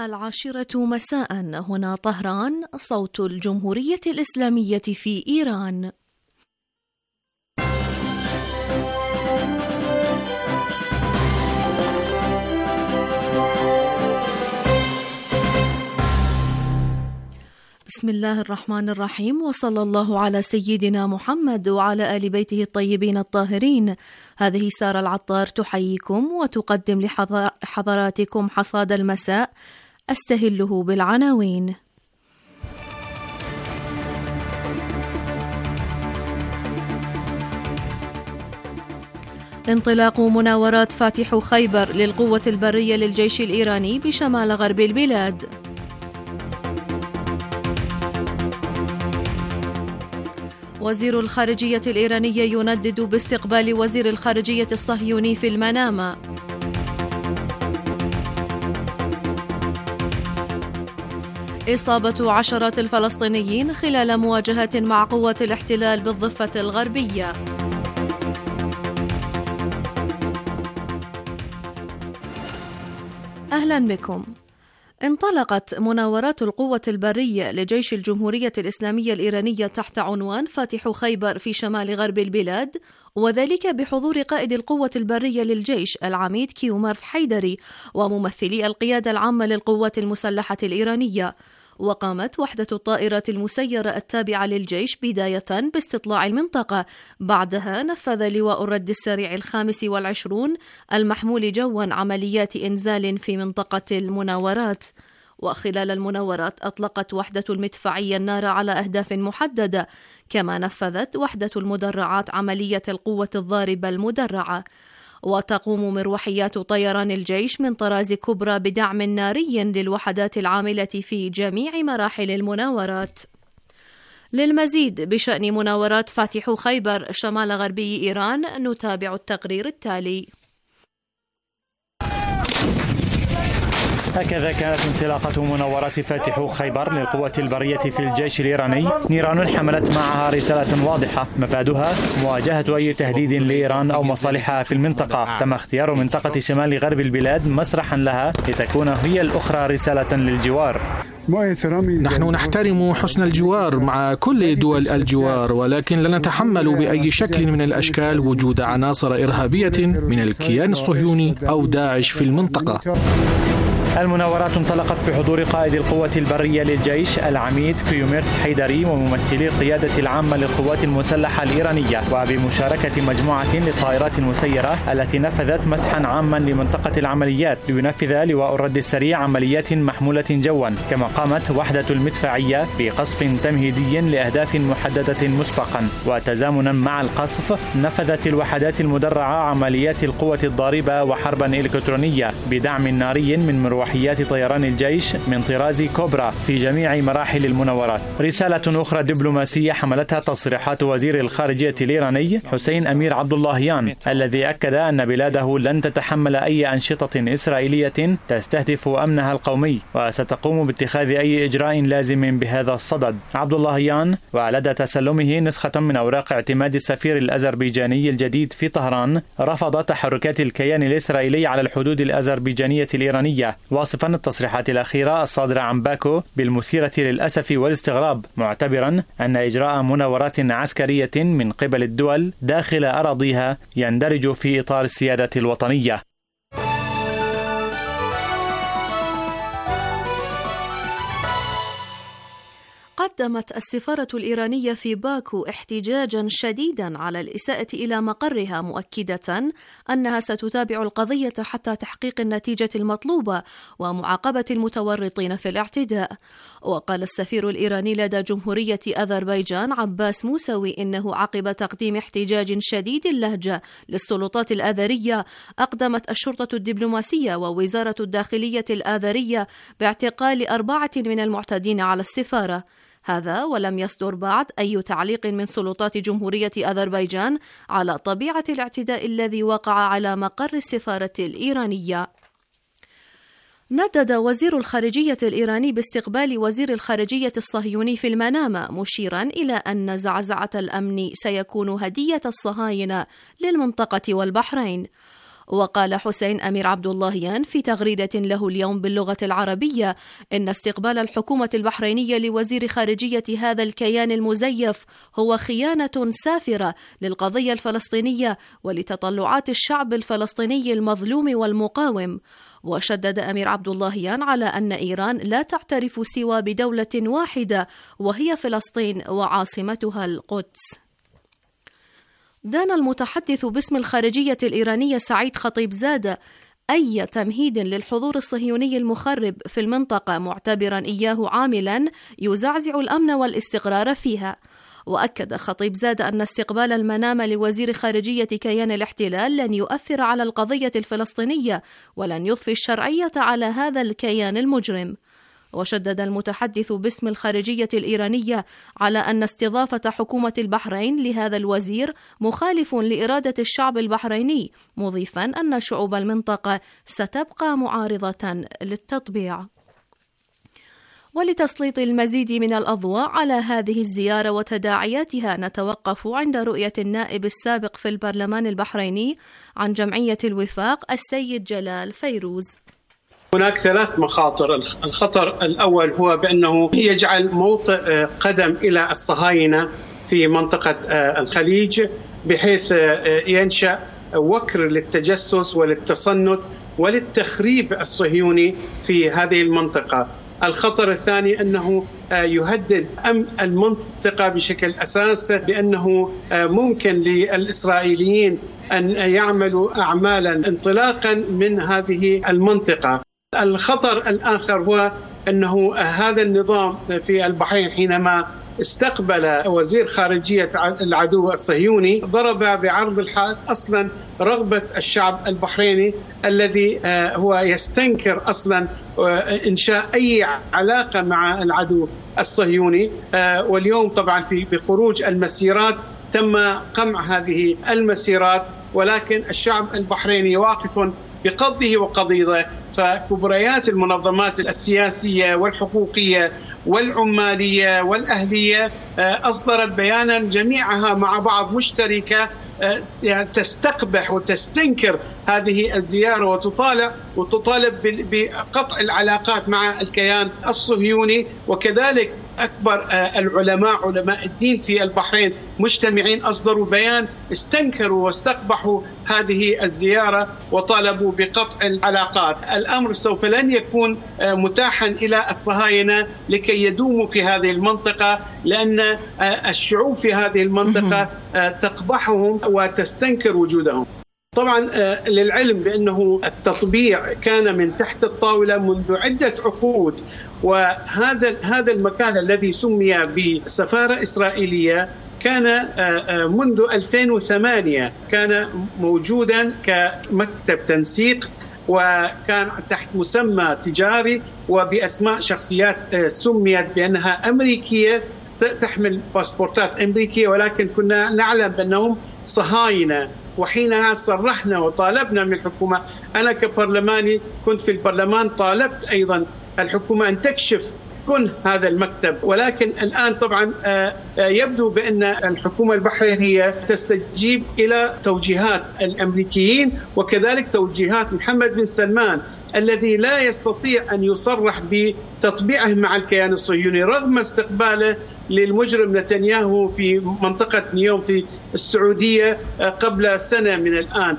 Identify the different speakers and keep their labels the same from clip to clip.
Speaker 1: 10 مساء هنا طهران، صوت الجمهورية الإسلامية في إيران. بسم الله الرحمن الرحيم، وصلى الله على سيدنا محمد وعلى آل بيته الطيبين الطاهرين. هذه سارة العطار تحييكم وتقدم لحضراتكم حصاد المساء، أستهله بالعناوين. انطلاق مناورات فاتح خيبر للقوة البرية للجيش الإيراني بشمال غرب البلاد. وزير الخارجية الإيراني يندد باستقبال وزير الخارجية الصهيوني في المنامة. إصابة عشرات الفلسطينيين خلال مواجهة مع قوات الاحتلال بالضفة الغربية. أهلا بكم. انطلقت مناورات القوة البرية لجيش الجمهورية الإسلامية الإيرانية تحت عنوان فاتح خيبر في شمال غرب البلاد، وذلك بحضور قائد القوة البرية للجيش العميد كيومرث حيدري وممثلي القيادة العامة للقوات المسلحة الإيرانية. وقامت وحدة الطائرات المسيرة التابعة للجيش بداية باستطلاع المنطقة، بعدها نفذ لواء الرد السريع 25 المحمول جوا عمليات إنزال في منطقة المناورات. وخلال المناورات أطلقت وحدة المدفعية النار على أهداف محددة، كما نفذت وحدة المدرعات عملية القوة الضاربة المدرعة. وتقوم مروحيات طيران الجيش من طراز كبرى بدعم ناري للوحدات العاملة في جميع مراحل المناورات. للمزيد بشأن مناورات فاتح خيبر شمال غربي إيران نتابع التقرير التالي.
Speaker 2: هكذا كانت انطلاقة مناورات فاتح خيبر للقوة البرية في الجيش الإيراني، نيران حملت معها رسالة واضحة مفادها مواجهة أي تهديد لإيران أو مصالحها في المنطقة. تم اختيار منطقة شمال غرب البلاد مسرحا لها لتكون هي الأخرى رسالة للجوار.
Speaker 3: نحن نحترم حسن الجوار مع كل دول الجوار، ولكن لا نتحمل بأي شكل من الأشكال وجود عناصر إرهابية من الكيان الصهيوني أو داعش في المنطقة.
Speaker 2: المناورات انطلقت بحضور قائد القوة البرية للجيش العميد كيومرث حيدري وممثلي القيادة العامة للقوات المسلحة الإيرانية، وبمشاركة مجموعة للطائرات المسيرة التي نفذت مسحا عاما لمنطقة العمليات لينفذ لواء الرد السريع عمليات محمولة جوا. كما قامت وحدة المدفعية بقصف تمهيدي لأهداف محددة مسبقا، وتزامنا مع القصف نفذت الوحدات المدرعة عمليات القوة الضاربة وحربا إلكترونية بدعم ناري من مروحيات طيران الجيش من طراز كوبرا في جميع مراحل المناورات. رسالة أخرى دبلوماسية حملتها تصريحات وزير الخارجية الإيراني حسين أمير عبد اللهيان، الذي أكد أن بلاده لن تتحمل أي أنشطة إسرائيلية تستهدف أمنها القومي، وستقوم باتخاذ أي إجراء لازم بهذا الصدد. عبد اللهيان ولدى تسلمه نسخة من أوراق اعتماد السفير الأذربيجاني الجديد في طهران رفض تحركات الكيان الإسرائيلي على الحدود الأذربيجانية الإيرانية، واصفا التصريحات الأخيرة الصادرة عن باكو بالمثيرة للأسف والاستغراب، معتبرا أن إجراء مناورات عسكرية من قبل الدول داخل أراضيها يندرج في إطار السيادة الوطنية.
Speaker 1: قدمت السفارة الإيرانية في باكو احتجاجا شديدا على الإساءة إلى مقرها، مؤكدة أنها ستتابع القضية حتى تحقيق النتيجة المطلوبة ومعاقبة المتورطين في الاعتداء. وقال السفير الإيراني لدى جمهورية أذربيجان عباس موسوي إنه عقب تقديم احتجاج شديد اللهجة للسلطات الآذرية أقدمت الشرطة الدبلوماسية ووزارة الداخلية الآذرية باعتقال 4 من المعتدين على السفارة. هذا ولم يصدر بعد أي تعليق من سلطات جمهورية أذربيجان على طبيعة الاعتداء الذي وقع على مقر السفارة الإيرانية. ندد وزير الخارجية الإيراني باستقبال وزير الخارجية الصهيوني في المنامة، مشيرا إلى أن زعزعة الأمن سيكون هدية الصهاينة للمنطقة والبحرين. وقال حسين أمير عبد اللهيان في تغريدة له اليوم باللغة العربية إن استقبال الحكومة البحرينية لوزير خارجية هذا الكيان المزيف هو خيانة سافرة للقضية الفلسطينية ولتطلعات الشعب الفلسطيني المظلوم والمقاوم. وشدد أمير عبد اللهيان على أن إيران لا تعترف سوى بدولة واحدة وهي فلسطين وعاصمتها القدس. دان المتحدث باسم الخارجية الإيرانية سعيد خطيبزادة أي تمهيد للحضور الصهيوني المخرب في المنطقة، معتبرا إياه عاملا يزعزع الأمن والاستقرار فيها. وأكد خطيبزادة أن استقبال المنامة لوزير خارجية كيان الاحتلال لن يؤثر على القضية الفلسطينية ولن يضفي الشرعية على هذا الكيان المجرم. وشدد المتحدث باسم الخارجية الإيرانية على أن استضافة حكومة البحرين لهذا الوزير مخالف لإرادة الشعب البحريني، مضيفا أن شعوب المنطقة ستبقى معارضة للتطبيع. ولتسليط المزيد من الأضواء على هذه الزيارة وتداعياتها نتوقف عند رؤية النائب السابق في البرلمان البحريني عن جمعية الوفاق السيد جلال فيروز.
Speaker 4: هناك 3 مخاطر. الخطر الأول هو بأنه يجعل موطئ قدم إلى الصهاينة في منطقة الخليج، بحيث ينشأ وكر للتجسس وللتصنت وللتخريب الصهيوني في هذه المنطقة. الخطر الثاني أنه يهدد أمن المنطقة بشكل أساس، بأنه ممكن للإسرائيليين أن يعملوا أعمالا انطلاقا من هذه المنطقة. الخطر الآخر هو أنه هذا النظام في البحرين حينما استقبل وزير خارجية العدو الصهيوني ضرب بعرض الحائط أصلا رغبة الشعب البحريني الذي هو يستنكر أصلا إنشاء أي علاقة مع العدو الصهيوني. واليوم طبعا بخروج المسيرات تم قمع هذه المسيرات، ولكن الشعب البحريني واقف بقضه وقضيضه. فكبريات المنظمات السياسية والحقوقية والعمالية والأهلية أصدرت بيانا جميعها مع بعض مشتركة تستقبح وتستنكر هذه الزيارة وتطالب بقطع العلاقات مع الكيان الصهيوني. وكذلك أكبر العلماء علماء الدين في البحرين مجتمعين أصدروا بيان استنكروا واستقبحوا هذه الزيارة وطالبوا بقطع العلاقات. الأمر سوف لن يكون متاحا إلى الصهاينة لكي يدوموا في هذه المنطقة، لأن الشعوب في هذه المنطقة تقبحهم وتستنكر وجودهم. طبعا للعلم بأنه التطبيع كان من تحت الطاولة منذ عدة عقود، وهذا المكان الذي سمي بسفارة إسرائيلية كان منذ 2008 كان موجودا كمكتب تنسيق، وكان تحت مسمى تجاري وبأسماء شخصيات سميت بأنها أمريكية تحمل باسبورتات أمريكية، ولكن كنا نعلم بأنهم صهاينة. وحينها صرحنا وطالبنا من الحكومة، أنا كبرلماني كنت في البرلمان طالبت أيضا الحكومة أن تكشف كن هذا المكتب، ولكن الآن طبعا يبدو بأن الحكومة البحرينية تستجيب إلى توجيهات الأمريكيين وكذلك توجيهات محمد بن سلمان الذي لا يستطيع أن يصرح بتطبيعه مع الكيان الصهيوني رغم استقباله للمجرم نتنياهو في منطقة نيوم في السعودية قبل سنة من الآن.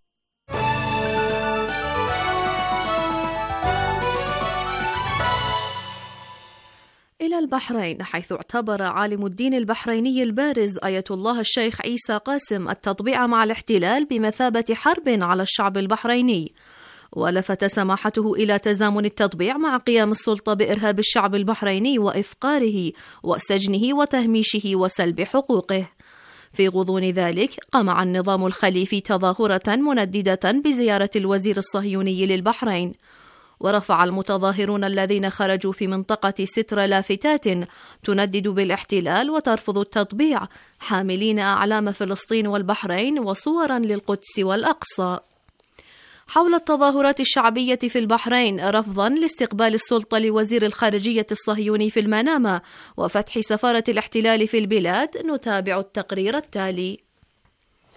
Speaker 1: إلى البحرين، حيث اعتبر عالم الدين البحريني البارز آية الله الشيخ عيسى قاسم التطبيع مع الاحتلال بمثابة حرب على الشعب البحريني، ولفت سماحته إلى تزامن التطبيع مع قيام السلطة بإرهاب الشعب البحريني وإفقاره وسجنه وتهميشه وسلب حقوقه. في غضون ذلك قمع النظام الخليفي تظاهرة منددة بزيارة الوزير الصهيوني للبحرين، ورفع المتظاهرون الذين خرجوا في منطقة ستر لافتات تندد بالاحتلال وترفض التطبيع، حاملين أعلام فلسطين والبحرين وصورا للقدس والأقصى. حول التظاهرات الشعبية في البحرين رفضا لاستقبال السلطة لوزير الخارجية الصهيوني في المنامة وفتح سفارة الاحتلال في البلاد، نتابع التقرير التالي.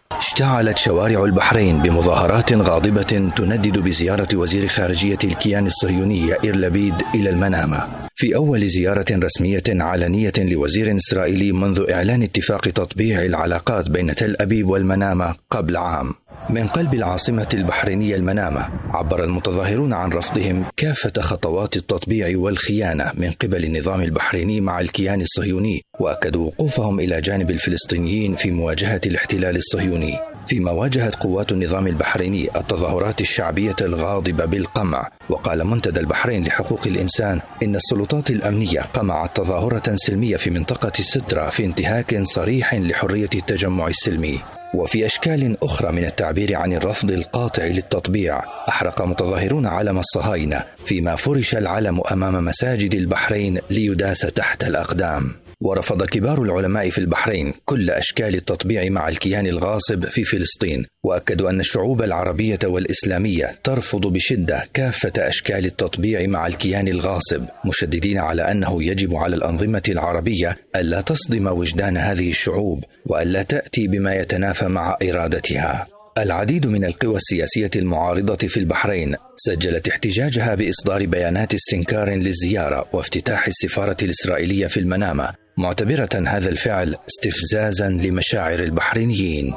Speaker 5: اشتعلت شوارع البحرين بمظاهرات غاضبة تندد بزيارة وزير خارجية الكيان الصهيوني يائير لبيد إلى المنامة، في أول زيارة رسمية علنية لوزير إسرائيلي منذ إعلان اتفاق تطبيع العلاقات بين تل أبيب والمنامة قبل عام. من قلب العاصمة البحرينية المنامة عبر المتظاهرون عن رفضهم كافة خطوات التطبيع والخيانة من قبل النظام البحريني مع الكيان الصهيوني، وأكدوا وقوفهم إلى جانب الفلسطينيين في مواجهة الاحتلال الصهيوني. فيما واجهت قوات النظام البحريني التظاهرات الشعبية الغاضبة بالقمع، وقال منتدى البحرين لحقوق الإنسان إن السلطات الأمنية قمعت تظاهرة سلمية في منطقة السترة في انتهاك صريح لحرية التجمع السلمي. وفي أشكال أخرى من التعبير عن الرفض القاطع للتطبيع، أحرق متظاهرون علم الصهاينة فيما فرش العلم أمام مساجد البحرين ليداس تحت الأقدام. ورفض كبار العلماء في البحرين كل أشكال التطبيع مع الكيان الغاصب في فلسطين، وأكدوا أن الشعوب العربية والإسلامية ترفض بشدة كافة أشكال التطبيع مع الكيان الغاصب، مشددين على أنه يجب على الأنظمة العربية ألا تصدم وجدان هذه الشعوب وألا تأتي بما يتنافى مع إرادتها. العديد من القوى السياسية المعارضة في البحرين سجلت احتجاجها بإصدار بيانات استنكار للزيارة وافتتاح السفارة الإسرائيلية في المنامة، معتبرة هذا الفعل استفزازا لمشاعر البحرينيين.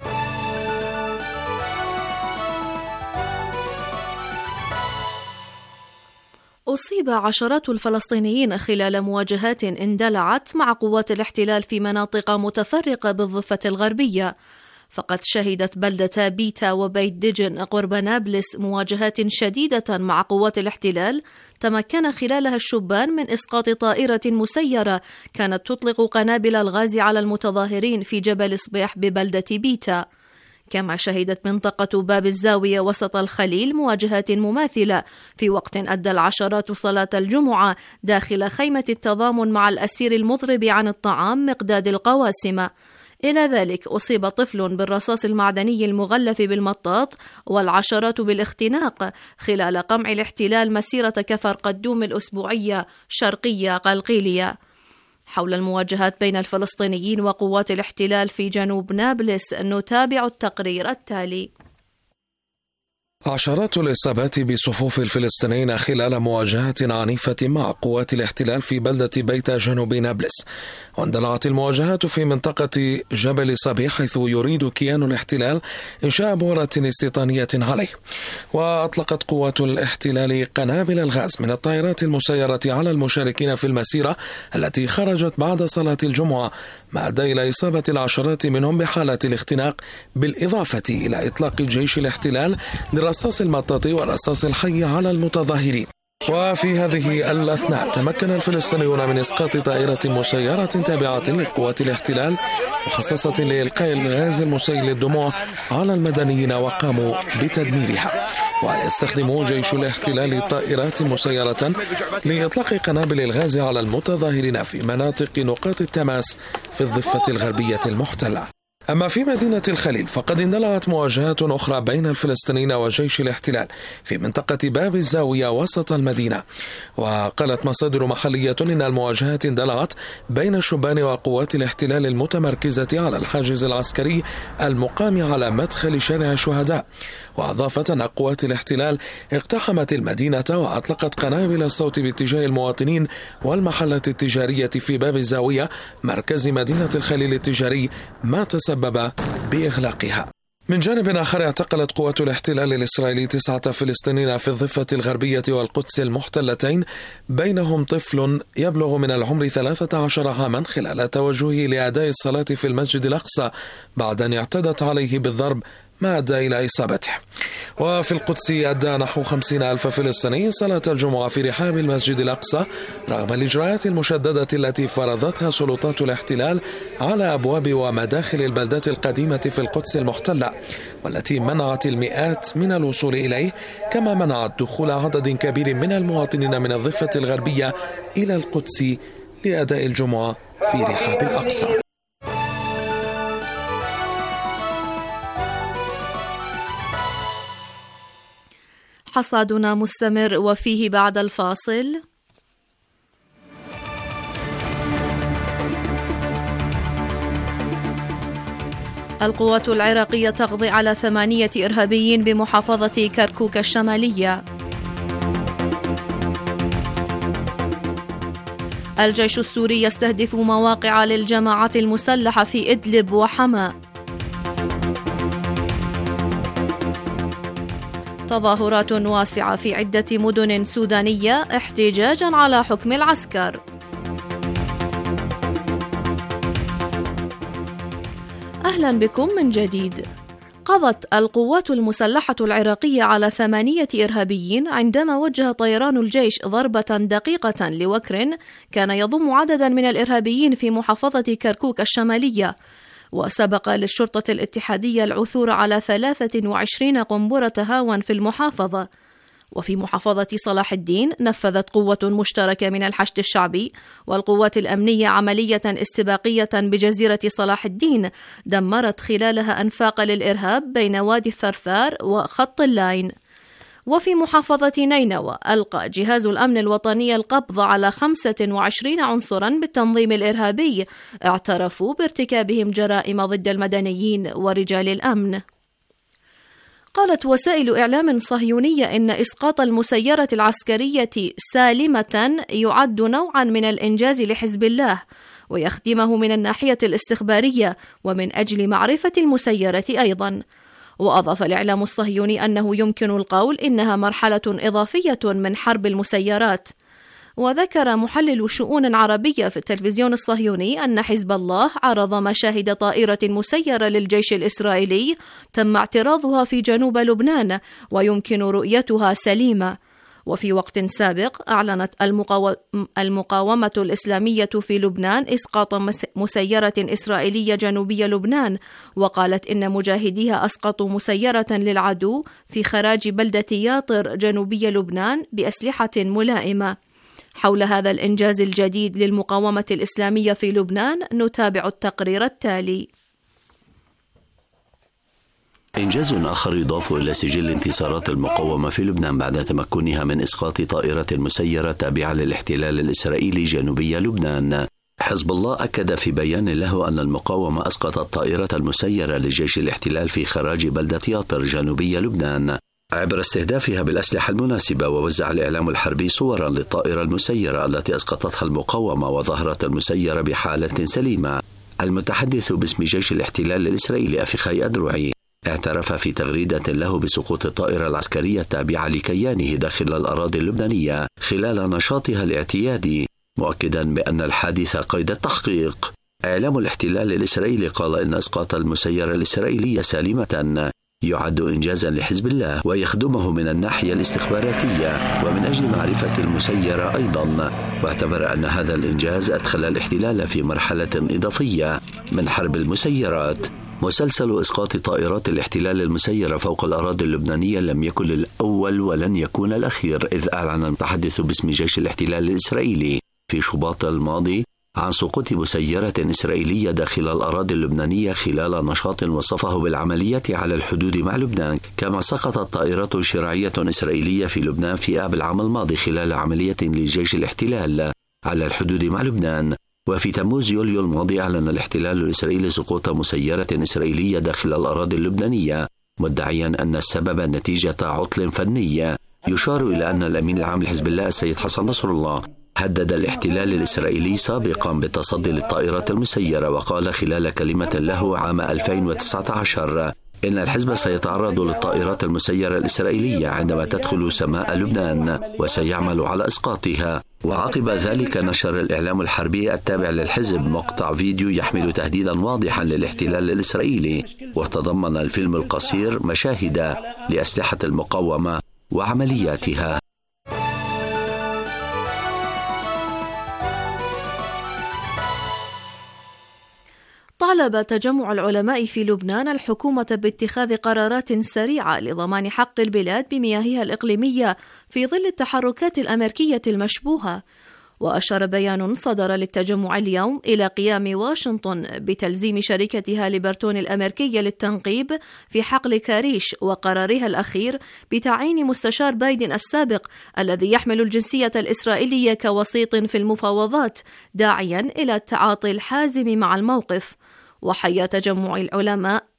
Speaker 1: أصيب عشرات الفلسطينيين خلال مواجهات اندلعت مع قوات الاحتلال في مناطق متفرقة بالضفة الغربية، فقد شهدت بلدة بيتا وبيت دجن قرب نابلس مواجهات شديدة مع قوات الاحتلال تمكن خلالها الشبان من إسقاط طائرة مسيرة كانت تطلق قنابل الغاز على المتظاهرين في جبل صبيح ببلدة بيتا. كما شهدت منطقة باب الزاوية وسط الخليل مواجهات مماثلة في وقت أدى العشرات صلاة الجمعة داخل خيمة التضامن مع الأسير المضرب عن الطعام مقداد القواسمة. إلى ذلك أصيب طفل بالرصاص المعدني المغلف بالمطاط والعشرات بالاختناق خلال قمع الاحتلال مسيرة كفر قدوم الأسبوعية شرقية قلقيلية. حول المواجهات بين الفلسطينيين وقوات الاحتلال في جنوب نابلس نتابع التقرير التالي.
Speaker 6: عشرات الإصابات بصفوف الفلسطينيين خلال مواجهات عنيفة مع قوات الاحتلال في بلدة بيتا جنوب نابلس. واندلعت المواجهات في منطقة جبل صبيح حيث يريد كيان الاحتلال إنشاء بؤرة استيطانية عليه. وأطلقت قوات الاحتلال قنابل الغاز من الطائرات المسيرة على المشاركين في المسيرة التي خرجت بعد صلاة الجمعة، ما أدى إلى إصابة العشرات منهم بحالة الاختناق، بالإضافة إلى إطلاق جيش الاحتلال لرصاص المطاط ورصاص الحي على المتظاهرين. وفي هذه الأثناء تمكن الفلسطينيون من إسقاط طائرة مسيرة تابعة لقوات الاحتلال مخصصة لإلقاء الغاز المسيل للدموع على المدنيين وقاموا بتدميرها. ويستخدم جيش الاحتلال طائرات مسيرة لإطلاق قنابل الغاز على المتظاهرين في مناطق نقاط التماس في الضفة الغربية المحتلة. أما في مدينة الخليل فقد اندلعت مواجهات أخرى بين الفلسطينيين وجيش الاحتلال في منطقة باب الزاوية وسط المدينة. وقالت مصادر محلية إن المواجهات اندلعت بين الشبان وقوات الاحتلال المتمركزة على الحاجز العسكري المقام على مدخل شارع الشهداء. وأضافت أن قوات الاحتلال اقتحمت المدينة وأطلقت قنابل الصوت باتجاه المواطنين والمحلات التجارية في باب الزاوية مركز مدينة الخليل التجاري، ما تسبب بإغلاقها. من جانب آخر اعتقلت قوات الاحتلال الإسرائيلي 9 فلسطينيين في الضفة الغربية والقدس المحتلتين، بينهم طفل يبلغ من العمر 13 عاما خلال توجهه لأداء الصلاة في المسجد الأقصى بعد أن اعتدت عليه بالضرب ما أدى إلى إصابته. وفي القدس أدى نحو 50,000 فلسطيني صلاة الجمعة في رحاب المسجد الأقصى رغم الإجراءات المشددة التي فرضتها سلطات الاحتلال على أبواب ومداخل البلدات القديمة في القدس المحتلة، والتي منعت المئات من الوصول إليه، كما منعت دخول عدد كبير من المواطنين من الضفة الغربية إلى القدس لأداء الجمعة في رحاب الأقصى.
Speaker 1: حصادنا مستمر وفيه بعد الفاصل. القوات العراقية تقضي على 8 إرهابيين بمحافظة كركوك الشمالية. الجيش السوري يستهدف مواقع للجماعات المسلحة في إدلب وحما. تظاهرات واسعة في عدة مدن سودانية احتجاجا على حكم العسكر. أهلا بكم من جديد. قضت القوات المسلحة العراقية على 8 إرهابيين عندما وجه طيران الجيش ضربة دقيقة لوكر كان يضم عددا من الإرهابيين في محافظة كركوك الشمالية، وسبق للشرطة الاتحادية العثور على 23 قنبلة هاون في المحافظة. وفي محافظة صلاح الدين نفذت قوة مشتركة من الحشد الشعبي والقوات الأمنية عملية استباقية بجزيرة صلاح الدين دمرت خلالها أنفاق للإرهاب بين وادي الثرثار وخط اللاين. وفي محافظة نينوى ألقى جهاز الأمن الوطني القبض على 25 عنصرا بالتنظيم الإرهابي اعترفوا بارتكابهم جرائم ضد المدنيين ورجال الأمن. قالت وسائل إعلام صهيونية إن إسقاط المسيرة العسكرية سالمة يعد نوعا من الإنجاز لحزب الله ويخدمه من الناحية الاستخبارية ومن أجل معرفة المسيرة أيضا. وأضاف الإعلام الصهيوني أنه يمكن القول إنها مرحلة إضافية من حرب المسيرات. وذكر محلل شؤون عربية في التلفزيون الصهيوني أن حزب الله عرض مشاهد طائرة مسيرة للجيش الإسرائيلي تم اعتراضها في جنوب لبنان ويمكن رؤيتها سليمة. وفي وقت سابق أعلنت المقاومة الإسلامية في لبنان إسقاط مسيرة إسرائيلية جنوبية لبنان، وقالت إن مجاهديها أسقطوا مسيرة للعدو في خراج بلدة ياطر جنوبي لبنان بأسلحة ملائمة. حول هذا الإنجاز الجديد للمقاومة الإسلامية في لبنان نتابع التقرير التالي.
Speaker 7: إنجاز آخر يضاف إلى سجل انتصارات المقاومة في لبنان بعد تمكنها من إسقاط طائرة مسيرة تابعة للاحتلال الإسرائيلي جنوبي لبنان. حزب الله أكد في بيان له أن المقاومة أسقطت طائرة المسيرة لجيش الاحتلال في خراج بلدة ياطر جنوبي لبنان عبر استهدافها بالأسلحة المناسبة. ووزع الإعلام الحربي صورا للطائرة المسيرة التي أسقطتها المقاومة وظهرت المسيرة بحالة سليمة. المتحدث باسم جيش الاحتلال الإسرائيلي أفيخاي أدروعي اعترف في تغريدة له بسقوط الطائرة العسكرية التابعة لكيانه داخل الأراضي اللبنانية خلال نشاطها الاعتيادي، مؤكدا بأن الحادث قيد التحقيق. إعلام الاحتلال الإسرائيلي قال إن إسقاط المسيرة الإسرائيلية سالمة يعد إنجازا لحزب الله ويخدمه من الناحية الاستخباراتية ومن أجل معرفة المسيرة أيضا، واعتبر أن هذا الإنجاز أدخل الاحتلال في مرحلة إضافية من حرب المسيرات. مسلسل إسقاط طائرات الاحتلال المسيرة فوق الأراضي اللبنانية لم يكن الأول ولن يكون الأخير، إذ أعلن المتحدث باسم جيش الاحتلال الإسرائيلي في شباط الماضي عن سقوط مسيرة إسرائيلية داخل الأراضي اللبنانية خلال نشاط وصفه بالعملية على الحدود مع لبنان. كما سقطت طائرة شراعية إسرائيلية في لبنان في آب العام الماضي خلال عملية لجيش الاحتلال على الحدود مع لبنان. وفي تموز يوليو الماضي أعلن الاحتلال الإسرائيلي سقوط مسيرة إسرائيلية داخل الأراضي اللبنانية، مدعيا أن السبب نتيجة عطل فني. يشار إلى أن الأمين العام لحزب الله السيد حسن نصر الله هدد الاحتلال الإسرائيلي سابقا بالتصدي للطائرة المسيرة، وقال خلال كلمة له عام 2019 إن الحزب سيتعرض للطائرات المسيرة الإسرائيلية عندما تدخل سماء لبنان وسيعمل على إسقاطها. وعقب ذلك نشر الإعلام الحربي التابع للحزب مقطع فيديو يحمل تهديدا واضحا للاحتلال الإسرائيلي، وتضمن الفيلم القصير مشاهد لأسلحة المقاومة وعملياتها.
Speaker 1: طالب تجمع العلماء في لبنان الحكومة باتخاذ قرارات سريعة لضمان حق البلاد بمياهها الإقليمية في ظل التحركات الأمريكية المشبوهة. وأشار بيان صدر للتجمع اليوم إلى قيام واشنطن بتلزيم شركة هاليبرتون الأمريكية للتنقيب في حقل كاريش وقرارها الأخير بتعيين مستشار بايدن السابق الذي يحمل الجنسية الإسرائيلية كوسيط في المفاوضات، داعيا إلى التعاطي الحازم مع الموقف. وحيا تجمع العلماء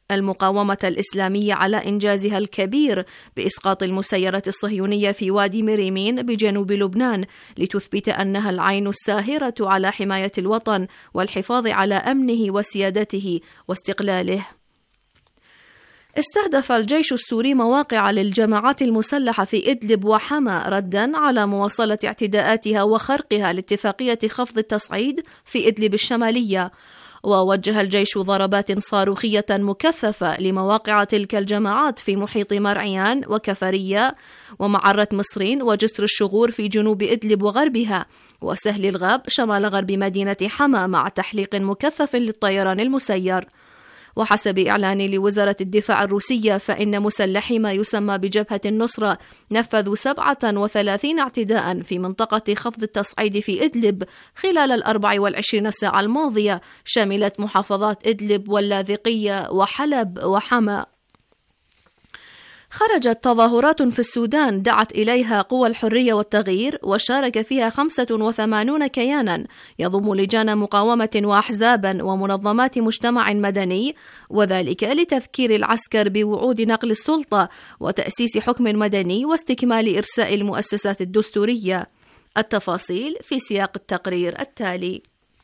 Speaker 1: المقاومة الإسلامية على إنجازها الكبير بإسقاط المسيرة الصهيونية في وادي مريمين بجنوب لبنان لتثبت أنها العين الساهرة على حماية الوطن والحفاظ على أمنه وسيادته واستقلاله. استهدف الجيش السوري مواقع للجماعات المسلحة في إدلب وحما ردا على مواصلة اعتداءاتها وخرقها لاتفاقية خفض التصعيد في إدلب الشمالية. ووجه الجيش ضربات صاروخية مكثفة لمواقع تلك الجماعات في محيط مرعيان وكفرية ومعرة مصرين وجسر الشغور في جنوب إدلب وغربها وسهل الغاب شمال غرب مدينة حما مع تحليق مكثف للطيران المسير. وحسب إعلان لوزارة الدفاع الروسية فإن مسلحي ما يسمى بجبهة النصرة نفذوا 37 اعتداء في منطقة خفض التصعيد في إدلب خلال 24 ساعة الماضية، شملت محافظات إدلب واللاذقية وحلب وحما. خرجت تظاهرات في السودان دعت إليها قوى الحرية والتغيير وشارك فيها 85 كيانا يضم لجان مقاومة وأحزابا ومنظمات مجتمع مدني، وذلك لتذكير العسكر بوعود نقل السلطة وتأسيس حكم مدني واستكمال إرساء المؤسسات الدستورية. التفاصيل في سياق التقرير التالي.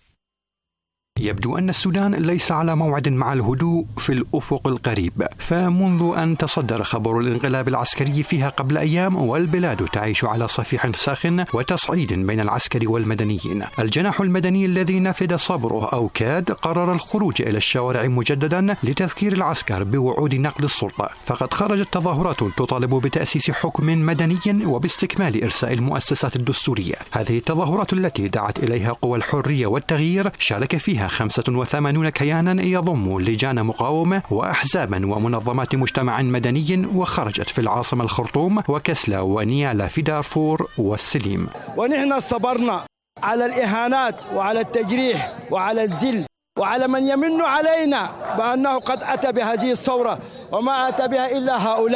Speaker 8: يبدو أن السودان ليس على موعد مع الهدوء في الأفق القريب، فمنذ أن تصدر خبر الانقلاب العسكري فيها قبل أيام والبلاد تعيش على صفيح ساخن وتصعيد بين العسكر والمدنيين. الجناح المدني الذي نفد صبره أو كاد قرر الخروج إلى الشوارع مجددا لتذكير العسكر بوعود نقل السلطة، فقد خرجت تظاهرات تطالب بتأسيس حكم مدني وباستكمال إرساء المؤسسات الدستورية. هذه التظاهرات التي دعت إليها قوى الحرية والتغيير شارك فيها 85 كيانا يضم لجان مقاومة وأحزابا ومنظمات مجتمع مدني، وخرجت في العاصمة الخرطوم وكسلا ونيالا في دارفور والسليم.
Speaker 9: ونحن صبرنا على الإهانات وعلى التجريح وعلى الذل وعلى من يمن علينا بأنه قد أتى بهذه الثورة، وما أتى بها إلا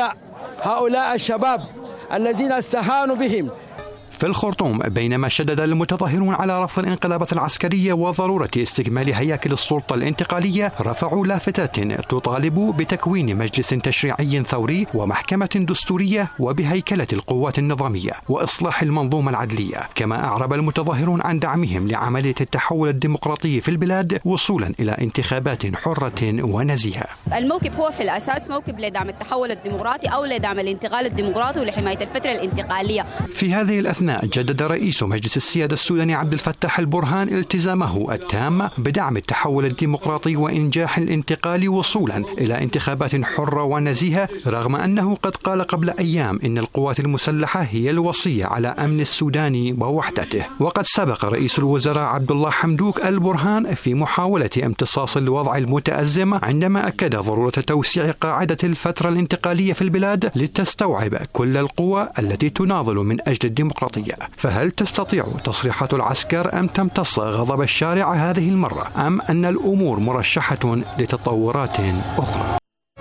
Speaker 9: هؤلاء الشباب الذين استهانوا بهم.
Speaker 8: في الخرطوم بينما شدد المتظاهرون على رفض الانقلابات العسكرية وضرورة استكمال هياكل السلطة الانتقالية، رفعوا لافتات تطالب بتكوين مجلس تشريعي ثوري ومحكمة دستورية وبهيكلة القوات النظامية وإصلاح المنظومة العدلية. كما أعرب المتظاهرون عن دعمهم لعملية التحول الديمقراطي في البلاد وصولا إلى انتخابات حرة ونزيهة.
Speaker 10: الموكب هو في الأساس موكب لدعم التحول الديمقراطي أو لدعم الانتقال الديمقراطي ولحماية الفترة الانتقالية.
Speaker 8: في هذه الأثناء جدد رئيس مجلس السيادة السوداني عبد الفتاح البرهان التزامه التام بدعم التحول الديمقراطي وإنجاح الانتقال وصولا إلى انتخابات حرة ونزيهة، رغم أنه قد قال قبل أيام إن القوات المسلحة هي الوصية على أمن السودان ووحدته. وقد سبق رئيس الوزراء عبد الله حمدوك البرهان في محاولة امتصاص الوضع المتأزم عندما أكد ضرورة توسيع قاعدة الفترة الانتقالية في البلاد لتستوعب كل القوى التي تناضل من أجل الديمقراطية. فهل تستطيع تصريحات العسكر أم تمتص غضب الشارع هذه المرة، أم أن الأمور مرشحة لتطورات أخرى؟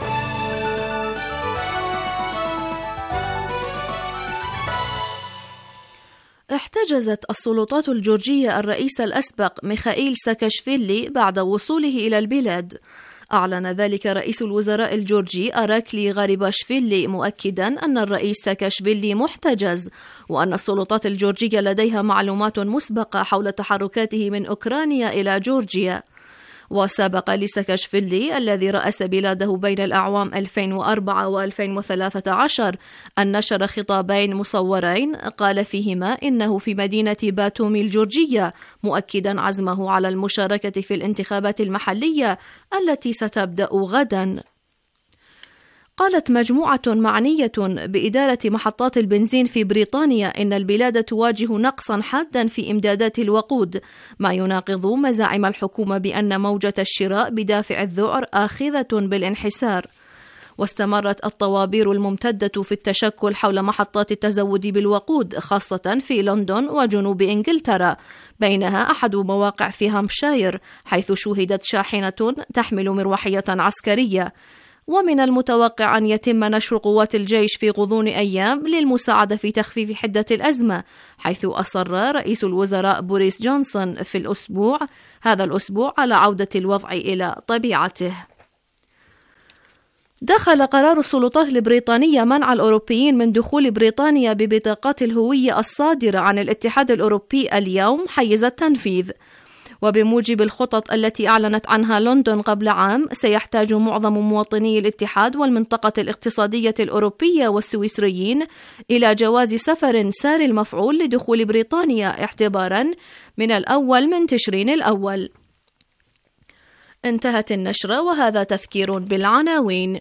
Speaker 1: احتجزت السلطات الجورجية الرئيس الأسبق ميخائيل ساكاشفيلي بعد وصوله إلى البلاد. أعلن ذلك رئيس الوزراء الجورجي أراكلي غاريباشفيلي مؤكدا أن الرئيس ساكاشفيلي محتجز، وأن السلطات الجورجية لديها معلومات مسبقة حول تحركاته من أوكرانيا إلى جورجيا. وسبق لساكاشفيلي الذي رأس بلاده بين الأعوام 2004 و2013 أن نشر خطابين مصورين قال فيهما إنه في مدينة باتومي الجورجية، مؤكدا عزمه على المشاركة في الانتخابات المحلية التي ستبدأ غدا. قالت مجموعة معنية بإدارة محطات البنزين في بريطانيا إن البلاد تواجه نقصا حادا في إمدادات الوقود، ما يناقض مزاعم الحكومة بأن موجة الشراء بدافع الذعر آخذة بالانحسار. واستمرت الطوابير الممتدة في التشكل حول محطات التزود بالوقود خاصة في لندن وجنوب إنجلترا، بينها أحد مواقع في هامبشاير حيث شوهدت شاحنة تحمل مروحية عسكرية. ومن المتوقع أن يتم نشر قوات الجيش في غضون أيام للمساعدة في تخفيف حدة الأزمة، حيث أصر رئيس الوزراء بوريس جونسون في هذا الأسبوع على عودة الوضع إلى طبيعته. دخل قرار السلطات البريطانية منع الأوروبيين من دخول بريطانيا ببطاقات الهوية الصادرة عن الاتحاد الأوروبي اليوم حيز التنفيذ، وبموجب الخطط التي أعلنت عنها لندن قبل عام سيحتاج معظم مواطني الاتحاد والمنطقة الاقتصادية الأوروبية والسويسريين إلى جواز سفر ساري المفعول لدخول بريطانيا اعتبارا من 1 تشرين الأول. انتهت النشرة، وهذا تذكير بالعناوين.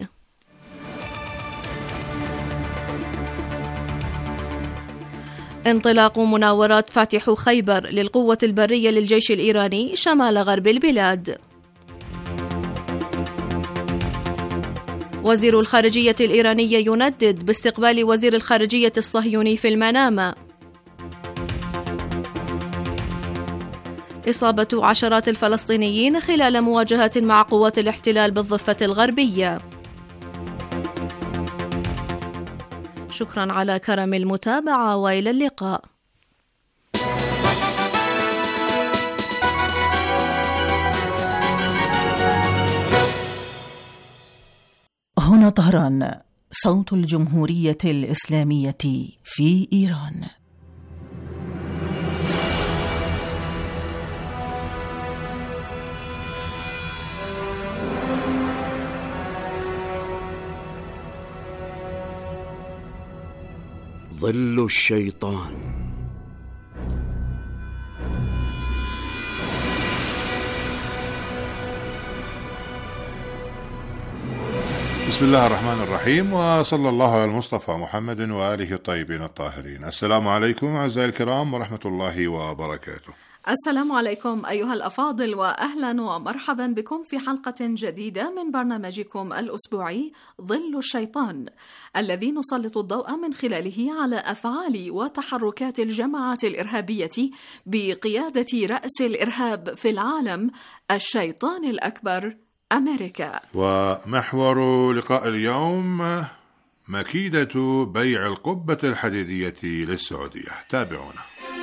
Speaker 1: انطلاق مناورات فاتح خيبر للقوة البرية للجيش الإيراني شمال غرب البلاد. وزير الخارجية الإيراني يندد باستقبال وزير الخارجية الصهيوني في المنامة. إصابة عشرات الفلسطينيين خلال مواجهات مع قوات الاحتلال بالضفة الغربية. شكرا على كرم المتابعة، وإلى اللقاء.
Speaker 11: هنا طهران، صوت الجمهورية الإسلامية في إيران.
Speaker 12: ظل الشيطان.
Speaker 13: بسم الله الرحمن الرحيم، وصلى الله على المصطفى محمد وآله الطيبين الطاهرين. السلام عليكم أعزائي الكرام ورحمة الله وبركاته.
Speaker 1: السلام عليكم أيها الأفاضل، وأهلا ومرحبا بكم في حلقة جديدة من برنامجكم الأسبوعي ظل الشيطان، الذي نسلط الضوء من خلاله على أفعال وتحركات الجماعات الإرهابية بقيادة رأس الإرهاب في العالم، الشيطان الأكبر أمريكا.
Speaker 13: ومحور لقاء اليوم مكيدة بيع القبة الحديدية للسعودية. تابعونا.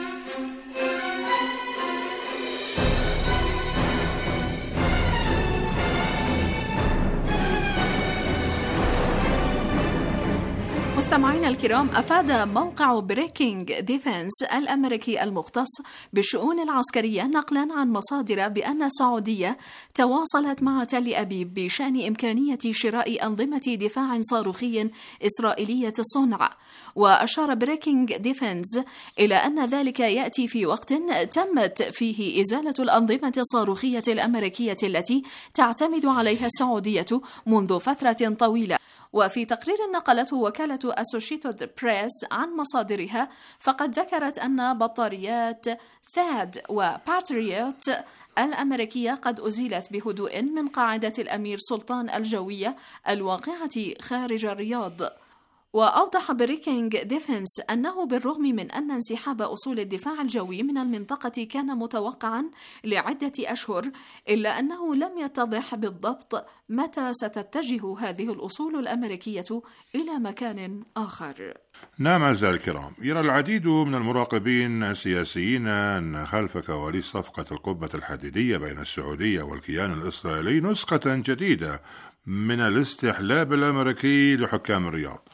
Speaker 1: مستمعينا الكرام، أفاد موقع بريكنج ديفنس الأمريكي المختص بالشؤون العسكرية نقلا عن مصادر بأن السعودية تواصلت مع تل أبيب بشأن إمكانية شراء أنظمة دفاع صاروخي إسرائيلية الصنع. وأشار بريكنج ديفنس إلى أن ذلك يأتي في وقت تمت فيه إزالة الأنظمة الصاروخية الأمريكية التي تعتمد عليها السعودية منذ فترة طويلة. وفي تقرير نقلته وكالة أسوشيتد بريس عن مصادرها، فقد ذكرت أن بطاريات ثاد وباتريوت الأمريكية قد أزيلت بهدوء من قاعدة الأمير سلطان الجوية الواقعة خارج الرياض. وأوضح بريكنج ديفنس أنه بالرغم من أن انسحاب أصول الدفاع الجوي من المنطقة كان متوقعا لعدة أشهر، إلا أنه لم يتضح بالضبط متى ستتجه هذه الأصول الأمريكية إلى مكان آخر.
Speaker 13: نعم أعزائي الكرام، يرى العديد من المراقبين السياسيين أن خلف كواليس صفقة القبة الحديدية بين السعودية والكيان الإسرائيلي نسخة جديدة من الاستحلاب الأمريكي لحكام الرياض.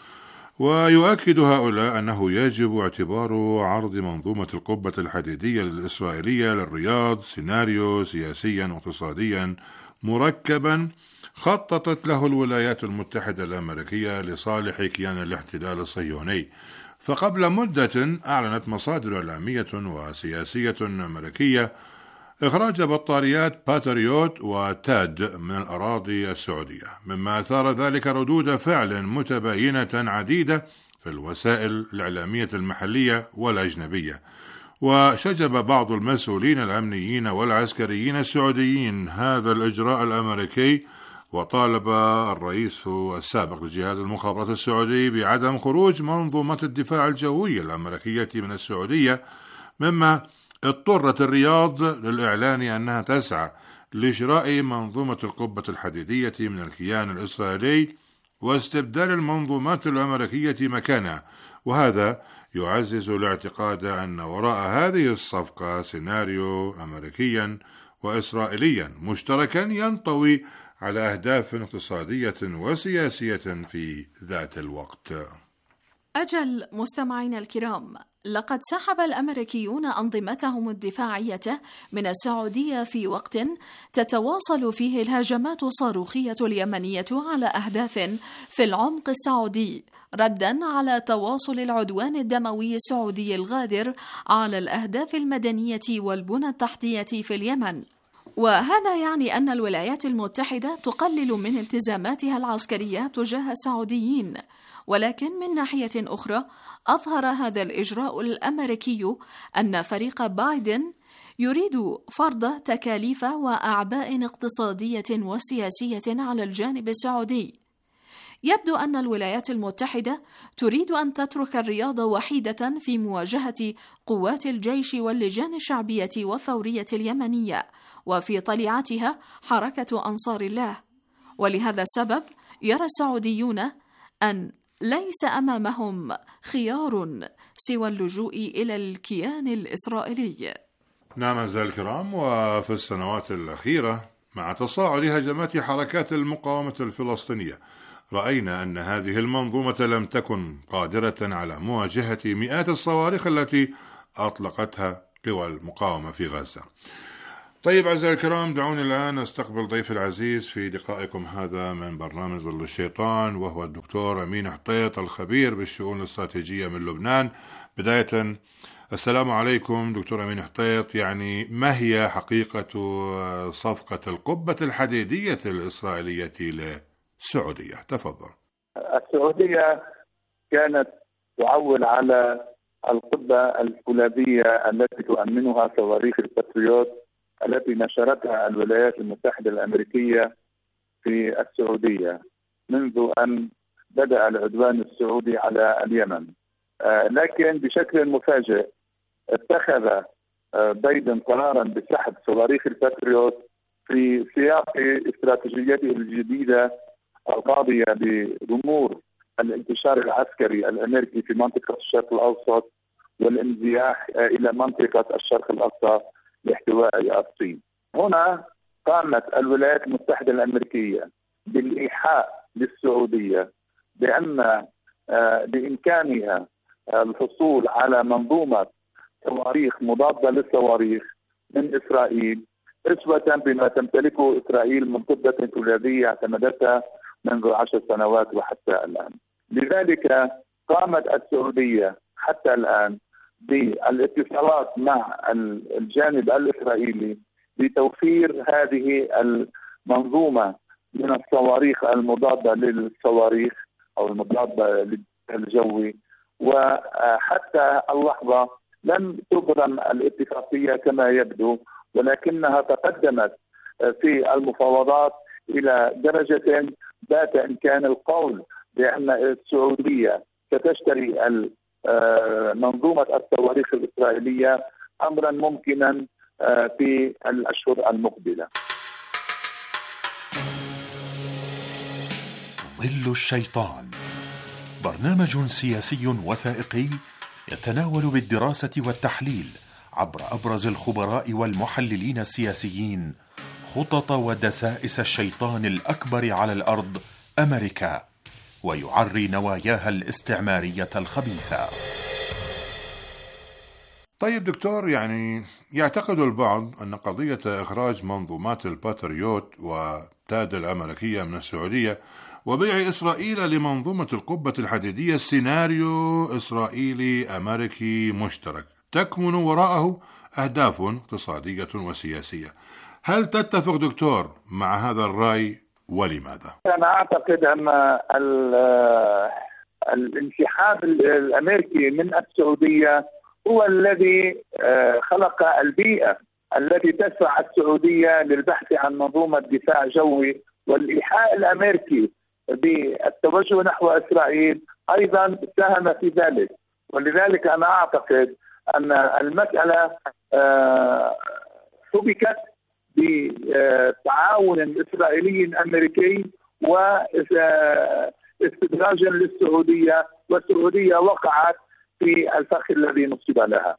Speaker 13: ويؤكد هؤلاء أنه يجب اعتبار عرض منظومة القبة الحديدية الإسرائيلية للرياض سيناريو سياسيا واقتصاديا مركبا خططت له الولايات المتحدة الأمريكية لصالح كيان الاحتلال الصهيوني. فقبل مدة أعلنت مصادر إعلامية وسياسية أمريكية إخراج بطاريات باتريوت وتاد من الأراضي السعودية، مما أثار ذلك ردود فعل متباينة عديدة في الوسائل الإعلامية المحلية والأجنبية. وشجب بعض المسؤولين الأمنيين والعسكريين السعوديين هذا الإجراء الأمريكي، وطالب الرئيس السابق لجهاز المخابرات السعودي بعدم خروج منظومة الدفاع الجوي الأمريكية من السعودية، مما اضطرت الرياض للإعلان أنها تسعى لشراء منظومة القبة الحديدية من الكيان الإسرائيلي واستبدال المنظومات الأمريكية مكانها. وهذا يعزز الاعتقاد أن وراء هذه الصفقة سيناريو أمريكيا وإسرائيليا مشتركا ينطوي على أهداف اقتصادية وسياسية في ذات الوقت.
Speaker 12: أجل مستمعينا الكرام، لقد سحب الأمريكيون أنظمتهم الدفاعية من السعودية في وقت تتواصل فيه الهجمات الصاروخية اليمنية على أهداف في العمق السعودي، رداً على تواصل العدوان الدموي السعودي الغادر على الأهداف المدنية والبنى التحتية في اليمن. وهذا يعني أن الولايات المتحدة تقلل من التزاماتها العسكرية تجاه السعوديين، ولكن من ناحية أخرى أظهر هذا الإجراء الأمريكي أن فريق بايدن يريد فرض تكاليف وأعباء اقتصادية وسياسية على الجانب السعودي. يبدو أن الولايات المتحدة تريد أن تترك الرياض وحيدة في مواجهة قوات الجيش واللجان الشعبية والثورية اليمنية، وفي طليعتها حركة أنصار الله. ولهذا السبب يرى السعوديون أن ليس أمامهم خيار سوى اللجوء إلى الكيان الإسرائيلي.
Speaker 13: نعم أعزائي الكرام، وفي السنوات الأخيرة مع تصاعد هجمات حركات المقاومة الفلسطينية رأينا أن هذه المنظومة لم تكن قادرة على مواجهة مئات الصواريخ التي أطلقتها قوى المقاومة في غزة. طيب أعزائي الكرام، دعوني الآن أستقبل ضيف العزيز في لقائكم هذا من برنامج ظل الشيطان، وهو الدكتور أمين حطيط الخبير بالشؤون الاستراتيجية من لبنان. بداية السلام عليكم دكتور أمين حطيط، يعني ما هي حقيقة صفقة القبة الحديدية الإسرائيلية للسعودية؟ تفضل.
Speaker 14: السعودية كانت تعول على القبة الفولاذية التي تؤمنها صواريخ الباتريوت التي نشرتها الولايات المتحدة الأمريكية في السعودية منذ أن بدأ العدوان السعودي على اليمن. لكن بشكل مفاجئ اتخذ بايدن قرارا بسحب صواريخ الباتريوت في سياق استراتيجيته الجديدة القاضية بأمور الانتشار العسكري الأمريكي في منطقة الشرق الأوسط والانزياح إلى منطقة الشرق الأوسط لاحتواء الصين. هنا قامت الولايات المتحدة الأمريكية بالإيحاء للسعودية بأن بإمكانها الحصول على منظومة صواريخ مضادة للصواريخ من إسرائيل، أسوة بما تمتلكه إسرائيل من قبة فولاذية اعتمدتها منذ 10 سنوات وحتى الآن. لذلك قامت السعودية حتى الآن بالاتصالات مع الجانب الإسرائيلي لتوفير هذه المنظومة من الصواريخ المضادة للصواريخ أو المضادة للجوي. وحتى اللحظة لم تبرم الاتفاقية كما يبدو، ولكنها تقدمت في المفاوضات إلى درجة بات إمكان القول بأن السعودية ستشتري منظومة الصواريخ الإسرائيلية أمرا ممكنا في الأشهر المقبلة.
Speaker 15: ظل الشيطان، برنامج سياسي وثائقي يتناول بالدراسة والتحليل عبر أبرز الخبراء والمحللين السياسيين خطط ودسائس الشيطان الأكبر على الأرض أمريكا، ويعري نواياها الاستعمارية الخبيثة.
Speaker 13: طيب دكتور، يعني يعتقد البعض أن قضية إخراج منظومات الباتريوت وتاد الأمريكية من السعودية وبيع إسرائيل لمنظومة القبة الحديدية سيناريو إسرائيلي أمريكي مشترك تكمن وراءه أهداف اقتصادية وسياسية. هل تتفق دكتور مع هذا الرأي ولماذا؟
Speaker 14: أنا أعتقد أن الانسحاب الأمريكي من السعودية هو الذي خلق البيئة التي تدفع السعودية للبحث عن منظومة دفاع جوي، والإيحاء الأمريكي بالتوجه نحو إسرائيل أيضا ساهم في ذلك. ولذلك أنا أعتقد أن المسألة سبكت بتعاون إسرائيلي أمريكي واستدراجا للسعودية، والسعودية وقعت في الفخ الذي نصب لها.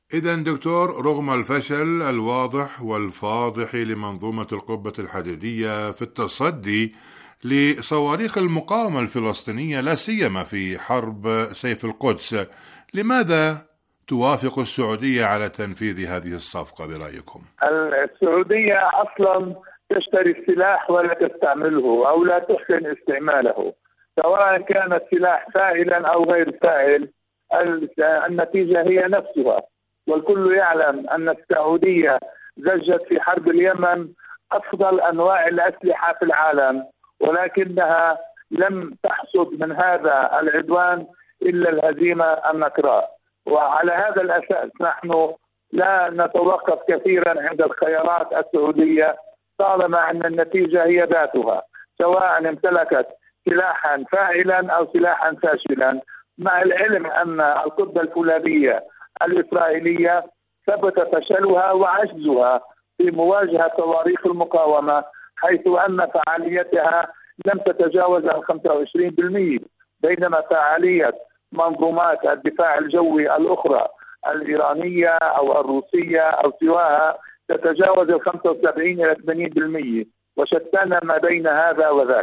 Speaker 13: إذا دكتور، رغم الفشل الواضح والفاضح لمنظومة القبة الحديدية في التصدي لصواريخ المقاومة الفلسطينية لا سيما في حرب سيف القدس، لماذا توافق السعودية على تنفيذ هذه الصفقة برأيكم؟
Speaker 14: السعودية أصلا تشتري السلاح ولا تستعمله أو لا تحسن استعماله، سواء كان السلاح فاعلا أو غير فاعل، النتيجة هي نفسها. والكل يعلم أن السعودية زجت في حرب اليمن أفضل أنواع الأسلحة في العالم، ولكنها لم تحصد من هذا العدوان إلا الهزيمة النكراء. وعلى هذا الأساس نحن لا نتوقف كثيرا عند الخيارات السعودية طالما أن النتيجة هي ذاتها، سواء امتلكت سلاحا فاعلا أو سلاحا فاشلا، مع العلم أن القبة الفولاذية الإسرائيلية ثبت فشلها وعجزها في مواجهة صواريخ المقاومة، حيث أن فعاليتها لم تتجاوز 25%، بينما فعالية منظومات الدفاع الجوي الأخرى الإيرانية أو الروسية أو سواها تتجاوز 75 إلى 80%، وشتان ما بين هذا وذاك.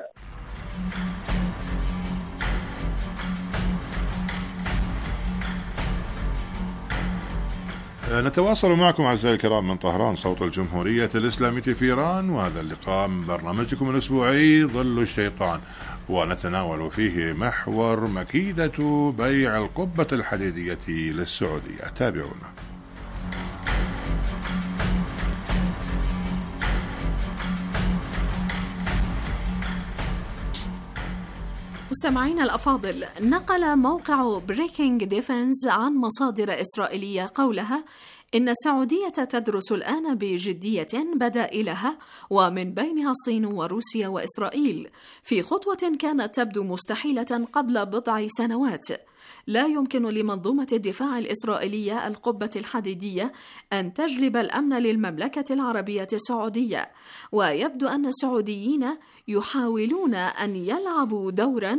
Speaker 13: نتواصل معكم أعزائي الكرام من طهران، صوت الجمهورية الإسلامية في إيران، وهذا اللقاء من برنامجكم الأسبوعي ظل الشيطان، ونتناول فيه محور مكيدة بيع القبة الحديدية للسعودية. تابعونا.
Speaker 12: مستمعينا الأفاضل، نقل موقع بريكنج ديفنس عن مصادر إسرائيلية قولها إن السعودية تدرس الآن بجدية بدائلها، ومن بينها الصين وروسيا وإسرائيل، في خطوة كانت تبدو مستحيلة قبل بضع سنوات. لا يمكن لمنظومة الدفاع الإسرائيلية القبة الحديدية أن تجلب الأمن للمملكة العربية السعودية، ويبدو أن السعوديين يحاولون أن يلعبوا دورا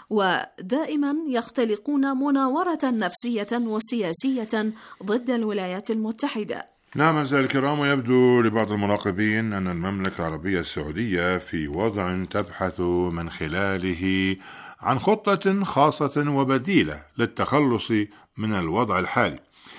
Speaker 12: ودائما يختلقون مناورة نفسية وسياسية ضد الولايات المتحدة.
Speaker 13: نعم أعزائي الكرام، ويبدو لبعض المراقبين أن المملكة العربية السعودية في وضع تبحث من خلاله عن خطة خاصة وبديلة للتخلص من الوضع الحالي.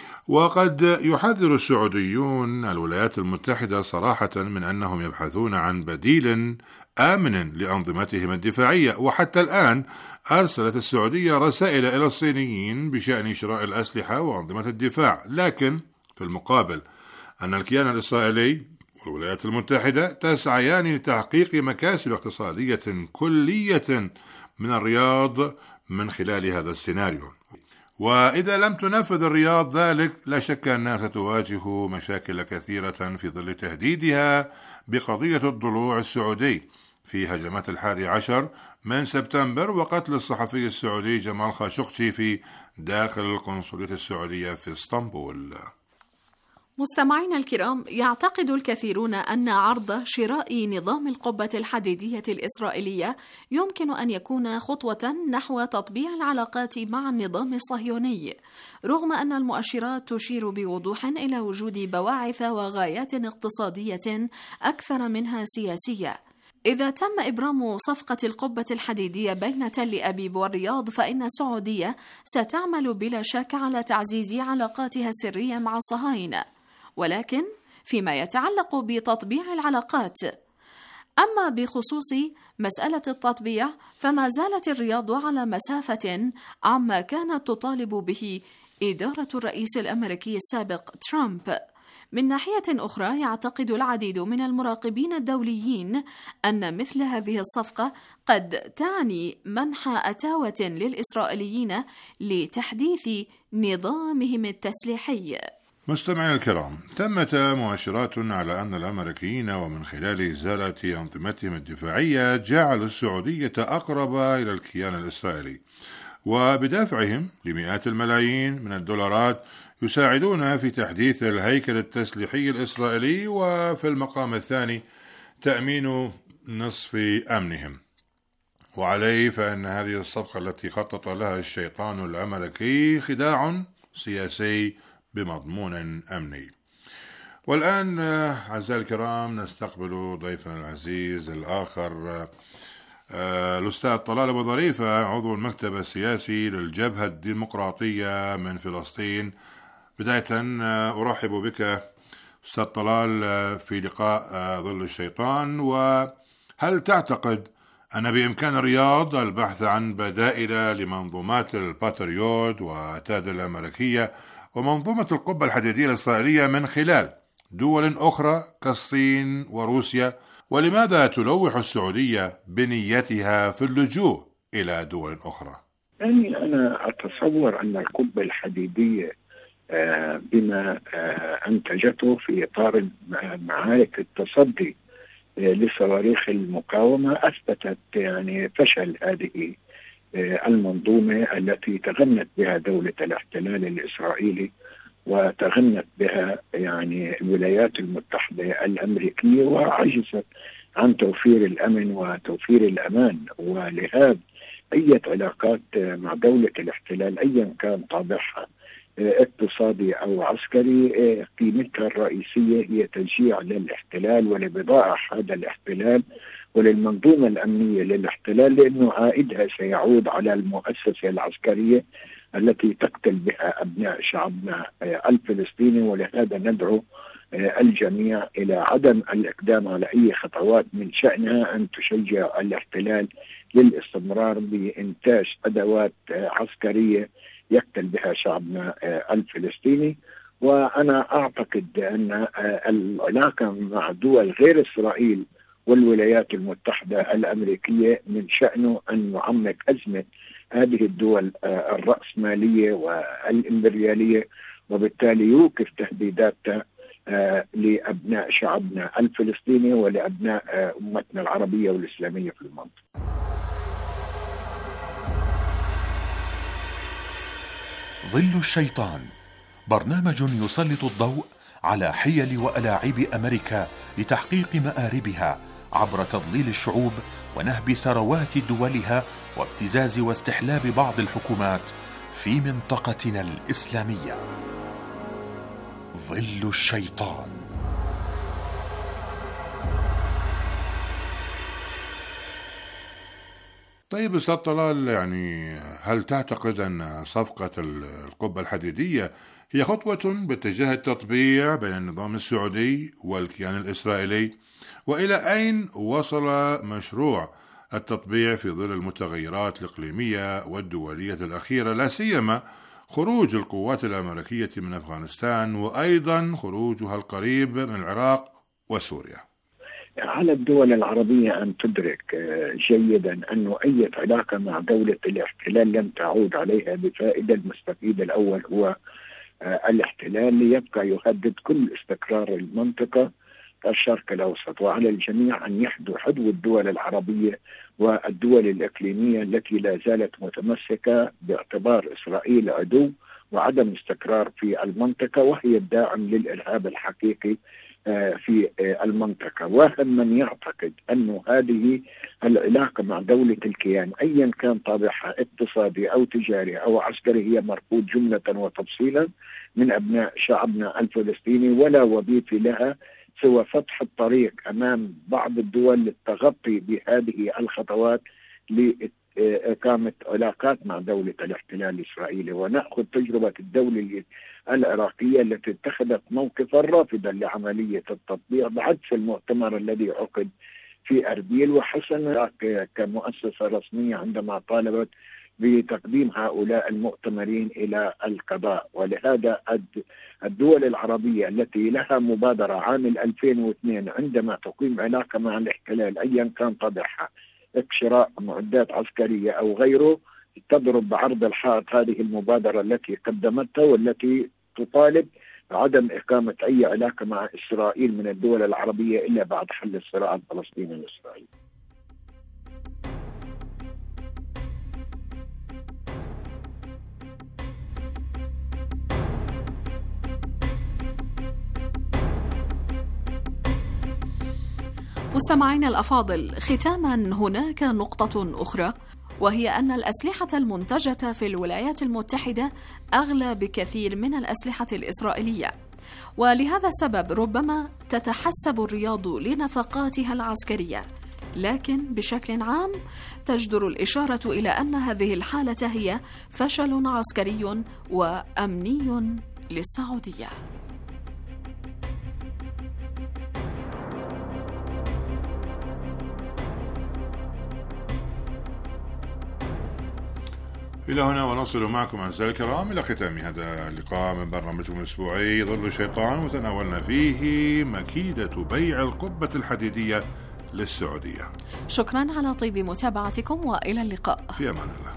Speaker 13: وقد يحذر السعوديون الولايات المتحدة صراحة من أنهم يبحثون عن بديل آمن لأنظمتهم الدفاعية، وحتى الآن أرسلت السعودية رسائل إلى الصينيين بشأن شراء الأسلحة وأنظمة الدفاع، لكن في المقابل أن الكيان الإسرائيلي والولايات المتحدة تسعيان لتحقيق مكاسب اقتصادية كلية من الرياض من خلال هذا السيناريو. وإذا لم تنفذ الرياض ذلك، لا شك أنها ستواجه مشاكل كثيرة في ظل تهديدها بقضية الضلوع السعودي في هجمات 11 من سبتمبر وقتل الصحفي السعودي جمال خاشقجي في داخل القنصلية السعودية في اسطنبول.
Speaker 12: مستمعينا الكرام، يعتقد الكثيرون أن عرض شراء نظام القبة الحديدية الإسرائيلية يمكن أن يكون خطوة نحو تطبيع العلاقات مع النظام الصهيوني، رغم أن المؤشرات تشير بوضوح إلى وجود بواعث وغايات اقتصادية أكثر منها سياسية. إذا تم إبرام صفقة القبة الحديدية بين تل أبيب والرياض، فإن السعودية ستعمل بلا شك على تعزيز علاقاتها السرية مع الصهاينة، ولكن فيما يتعلق بتطبيع العلاقات، أما بخصوص مسألة التطبيع فما زالت الرياض على مسافة عما كانت تطالب به إدارة الرئيس الأمريكي السابق ترامب. من ناحية أخرى، يعتقد العديد من المراقبين الدوليين أن مثل هذه الصفقة قد تعني منح أتاوة للإسرائيليين لتحديث نظامهم التسليحي.
Speaker 13: مستمعينا الكرام، ثمة مؤشرات على أن الأمريكيين ومن خلال إزالة أنظمتهم الدفاعية جعلوا السعودية أقرب إلى الكيان الإسرائيلي، وبدافعهم لمئات الملايين من الدولارات يساعدون في تحديث الهيكل التسليحي الإسرائيلي، وفي المقام الثاني تأمين نصف أمنهم. وعليه فإن هذه الصفقة التي خطط لها الشيطان الأمريكي خداع سياسي بمضمون أمني. والآن أعزائي الكرام نستقبل ضيفنا العزيز الآخر الأستاذ طلال أبو ظريفة، عضو المكتب السياسي للجبهة الديمقراطية من فلسطين. بداية أرحب بك أستاذ طلال في لقاء ظل الشيطان، وهل تعتقد أن بإمكان الرياض البحث عن بدائل لمنظومات الباتريوت وتاد الأمريكية ومنظومة القبة الحديدية الإسرائيلية من خلال دول أخرى كالصين وروسيا؟ ولماذا تلوح السعودية بنيتها في اللجوء إلى دول أخرى؟
Speaker 16: يعني أنا أتصور أن القبة الحديدية بما أنتجته في إطار معارك التصدي لصواريخ المقاومة أثبتت يعني فشل هذه المنظومة التي تغنت بها دولة الاحتلال الإسرائيلي وتغنت بها يعني الولايات المتحدة الأمريكية، وعجزت عن توفير الأمن وتوفير الأمان. ولهذا أي علاقات مع دولة الاحتلال أيا كان طابعها اقتصادي أو عسكري قيمتها الرئيسية هي تشجيع للاحتلال ولبضاعة هذا الاحتلال وللمنظومة الأمنية للاحتلال، لأنه عائدها سيعود على المؤسسة العسكرية التي تقتل بها أبناء شعبنا الفلسطيني. ولهذا ندعو الجميع إلى عدم الإقدام على أي خطوات من شأنها أن تشجع الاحتلال للاستمرار بإنتاج أدوات عسكرية يقتل بها شعبنا الفلسطيني. وأنا أعتقد أن العلاقة مع دول غير إسرائيل والولايات المتحدة الأمريكية من شأنه أن يعمق أزمة هذه الدول الرأسمالية والإمبريالية، وبالتالي يوقف تهديداتها لأبناء شعبنا الفلسطيني ولأبناء أمتنا العربية والإسلامية في المنطقة.
Speaker 15: ظل الشيطان برنامج يسلط الضوء على حيل وألاعيب أمريكا لتحقيق مآربها عبر تضليل الشعوب ونهب ثروات دولها وابتزاز واستحلاب بعض الحكومات في منطقتنا الإسلامية. ظل الشيطان.
Speaker 13: طيب أستاذ طلال، يعني هل تعتقد أن صفقة القبة الحديدية هي خطوة باتجاه التطبيع بين النظام السعودي والكيان الإسرائيلي؟ وإلى أين وصل مشروع التطبيع في ظل المتغيرات الإقليمية والدولية الأخيرة، لا سيما خروج القوات الأمريكية من أفغانستان وأيضا خروجها القريب من العراق وسوريا؟
Speaker 16: على الدول العربية أن تدرك جيدا أن أي علاقة مع دولة الاحتلال لن تعود عليها بفائدة. المستفيد الأول هو الاحتلال ليبقى يهدد كل استقرار المنطقة الشرق الأوسط، وعلى الجميع أن يحدوا حدو الدول العربية والدول الإقليمية التي لا زالت متمسكة باعتبار إسرائيل عدو وعدم استقرار في المنطقة، وهي الداعم للإرهاب الحقيقي في المنطقة. وهم من يعتقد أن هذه العلاقة مع دولة الكيان أيا كان طابعها اقتصادي أو تجاري أو عسكري هي مرفوض جملة وتفصيلا من أبناء شعبنا الفلسطيني، ولا وظيفة لها سوى فتح الطريق أمام بعض الدول للتغطي بهذه الخطوات لإقامة علاقات مع دولة الاحتلال الإسرائيلي. ونأخذ تجربة الدولة العراقية التي اتخذت موقفا رافضا لعملية التطبيع بعكس المؤتمر الذي عقد في أربيل، وحسن كمؤسسة رسمية عندما طالبت بتقديم هؤلاء المؤتمرين إلى القضاء. ولهذا الدول العربية التي لها مبادرة عام 2002 عندما تقيم علاقة مع الاحتلال أيا كان طابعها شراء معدات عسكرية أو غيره تضرب بعرض الحائط هذه المبادرة التي قدمتها، والتي تطالب عدم إقامة أي علاقة مع إسرائيل من الدول العربية إلا بعد حل الصراع الفلسطيني الإسرائيلي.
Speaker 12: مستمعينا الأفاضل، ختاما هناك نقطة أخرى وهي أن الأسلحة المنتجة في الولايات المتحدة أغلى بكثير من الأسلحة الإسرائيلية، ولهذا السبب ربما تتحسب الرياض لنفقاتها العسكرية، لكن بشكل عام تجدر الإشارة إلى أن هذه الحالة هي فشل عسكري وأمني للسعودية.
Speaker 13: إلى هنا ونصل معكم أعزائي الكرام إلى ختام هذا اللقاء من برنامجكم الأسبوعي ظل الشيطان، وتناولنا فيه مكيدة بيع القبة الحديدية للسعودية.
Speaker 12: شكرا على طيب متابعتكم وإلى اللقاء
Speaker 13: في أمان الله.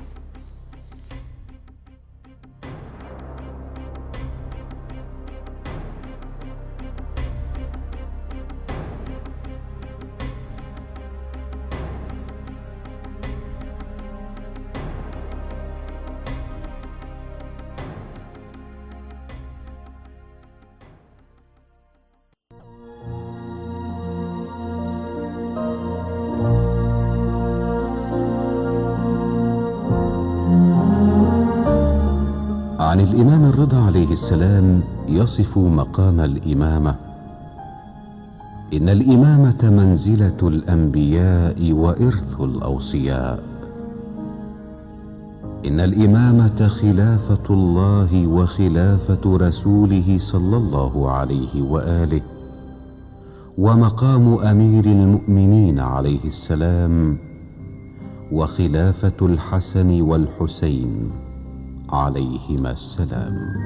Speaker 17: عن الإمام الرضا عليه السلام يصف مقام الإمامة: إن الإمامة منزلة الأنبياء وإرث الأوصياء، إن الإمامة خلافة الله وخلافة رسوله صلى الله عليه وآله، ومقام أمير المؤمنين عليه السلام، وخلافة الحسن والحسين عليهما السلام.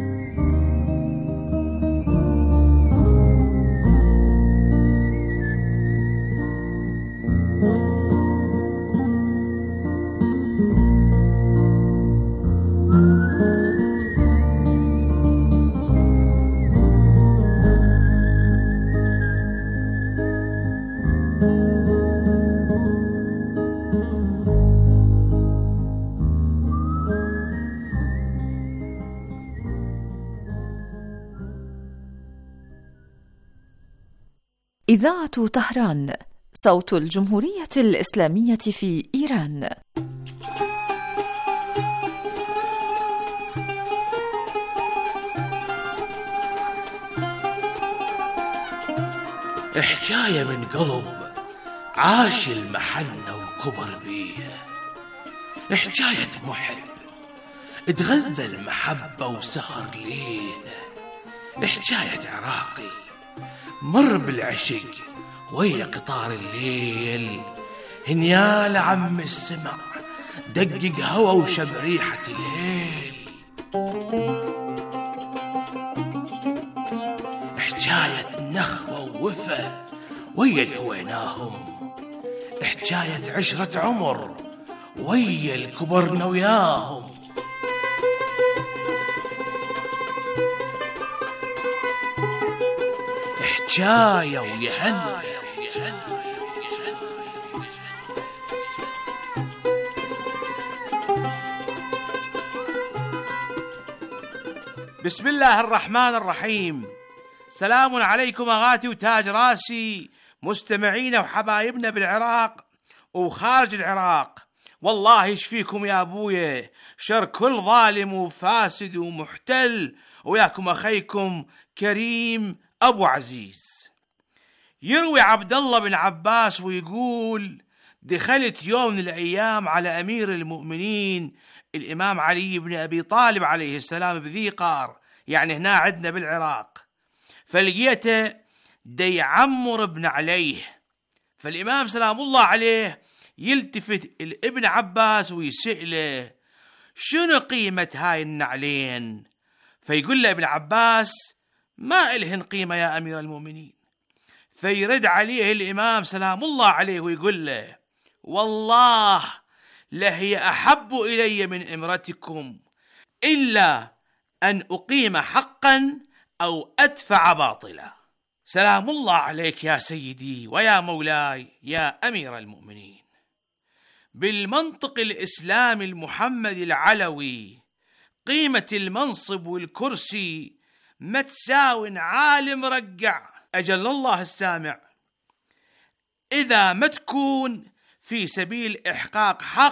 Speaker 18: إذاعة طهران، صوت الجمهورية الإسلامية في إيران.
Speaker 19: حكاية من قلب عاش المحنة وكبر بيها، حكاية محب اتغذى المحبة وسهر ليها، حكاية عراقي مر بالعشق ويا قطار الليل، هنيال عم السمع دقق هوا وشب ريحة الهيل. حكاية نخوة ووفا ويا الهويناهم، حكاية عشرة عمر ويا الكبرنا وياهم. حكاية ويهنى.
Speaker 20: بسم الله الرحمن الرحيم. سلام عليكم أغاتي وتاج راسي، مستمعين وحبايبنا بالعراق وخارج العراق. والله يشفيكم يا أبويا شر كل ظالم وفاسد ومحتل، وياكم أخيكم كريم أبو عزيز. يروي عبد الله بن عباس ويقول: دخلت يوم من الأيام على أمير المؤمنين الإمام علي بن أبي طالب عليه السلام بذي قار، يعني هنا عندنا بالعراق، فلقيته دي عمر ابن عليه. فالإمام سلام الله عليه يلتفت الابن عباس ويسأله: شنو قيمة هاي النعلين؟ فيقول له ابن عباس: ما إلهن قيمة يا أمير المؤمنين. فيرد عليه الإمام سلام الله عليه ويقول له: والله لهي أحب إلي من إمرتكم، إلا أن أقيم حقا أو أدفع باطلا. سلام الله عليك يا سيدي ويا مولاي يا أمير المؤمنين. بالمنطق الإسلامي المحمدي العلوي قيمة المنصب والكرسي ما تساوي عالم رقع، أجل الله السامع، إذا ما تكون في سبيل إحقاق حق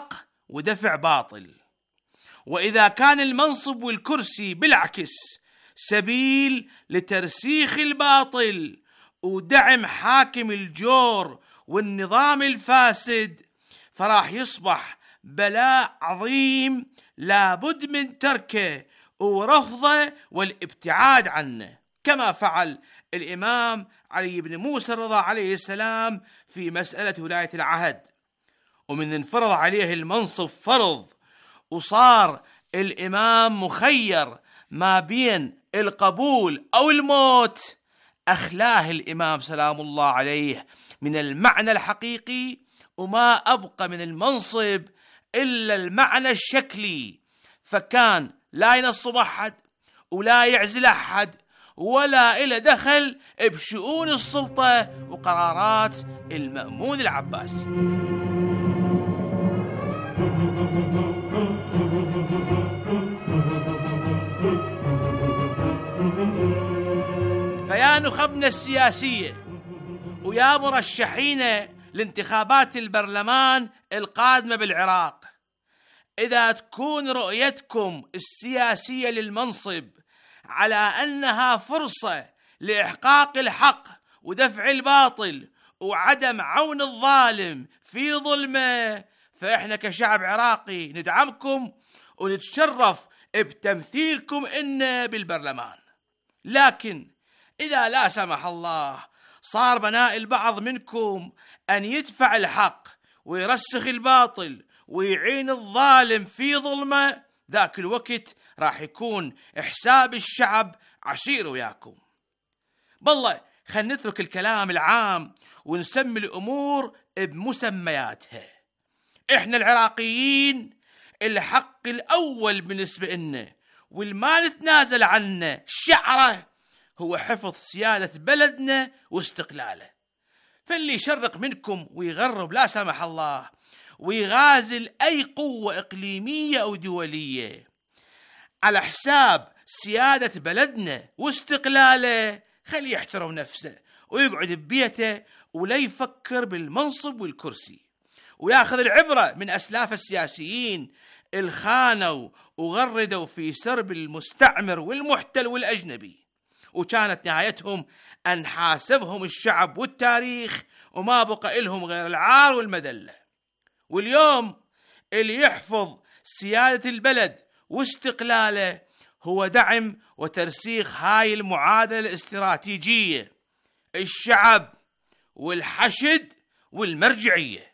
Speaker 20: ودفع باطل. وإذا كان المنصب والكرسي بالعكس سبيل لترسيخ الباطل ودعم حاكم الجور والنظام الفاسد، فراح يصبح بلاء عظيم لابد من تركه ورفضه والابتعاد عنه، كما فعل الإمام علي بن موسى الرضا عليه السلام في مسألة ولاية العهد. ومن انفرض عليه المنصب فرض وصار الإمام مخير ما بين القبول أو الموت، أخلاه الإمام سلام الله عليه من المعنى الحقيقي، وما أبقى من المنصب إلا المعنى الشكلي، فكان لا ينصب أحد ولا يعزل أحد ولا إلى دخل بشؤون السلطة وقرارات المأمون العباسي. فيا نخبنا السياسية ويا مرشحين لانتخابات البرلمان القادمة بالعراق، إذا تكون رؤيتكم السياسية للمنصب على أنها فرصة لإحقاق الحق ودفع الباطل وعدم عون الظالم في ظلمه، فإحنا كشعب عراقي ندعمكم ونتشرف بتمثيلكم إن بالبرلمان. لكن إذا لا سمح الله صار بناء البعض منكم أن يدفع الحق ويرسخ الباطل ويعين الظالم في ظلمه، ذاك الوقت راح يكون حساب الشعب عسير وياكم. بالله خلينا نترك الكلام العام ونسمي الأمور بمسمياتها. إحنا العراقيين الحق الأول بالنسبة لنا والما نتنازل عنه شعره هو حفظ سيادة بلدنا واستقلاله. فاللي يشرق منكم ويغرب لا سمح الله ويغازل أي قوة إقليمية أو دولية على حساب سيادة بلدنا واستقلاله، خليه يحترم نفسه ويقعد ببيته ولا يفكر بالمنصب والكرسي، وياخذ العبرة من أسلاف السياسيين الخانوا وغردوا في سرب المستعمر والمحتل والأجنبي، وكانت نهايتهم أن حاسبهم الشعب والتاريخ وما بقى لهم غير العار والمذلة. واليوم اللي يحفظ سيادة البلد واستقلاله هو دعم وترسيخ هاي المعادلة الاستراتيجية: الشعب والحشد والمرجعية.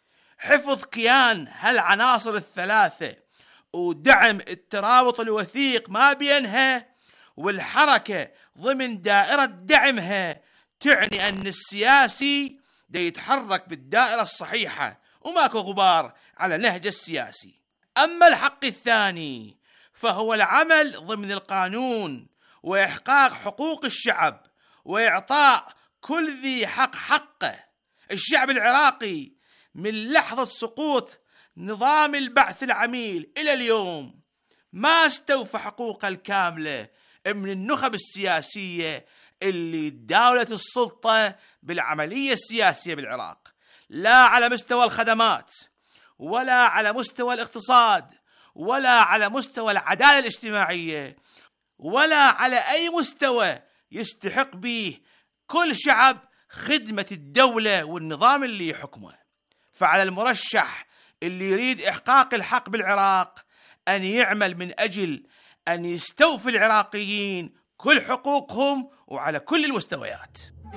Speaker 20: حفظ كيان هالعناصر الثلاثة ودعم الترابط الوثيق ما بينها والحركة ضمن دائرة دعمها تعني أن السياسي دا يتحرك بالدائرة الصحيحة وماكو غبار على نهج السياسي. أما الحق الثاني فهو العمل ضمن القانون وإحقاق حقوق الشعب وإعطاء كل ذي حق حقه. الشعب العراقي من لحظة سقوط نظام البعث العميل إلى اليوم ما استوفى حقوقه الكاملة من النخب السياسية اللي داولت السلطة بالعملية السياسية بالعراق، لا على مستوى الخدمات ولا على مستوى الاقتصاد ولا على مستوى العدالة الاجتماعية ولا على أي مستوى يستحق به كل شعب خدمة الدولة والنظام اللي يحكمه. فعلى المرشح اللي يريد إحقاق الحق بالعراق أن يعمل من أجل أن يستوفي العراقيين كل حقوقهم وعلى كل المستويات.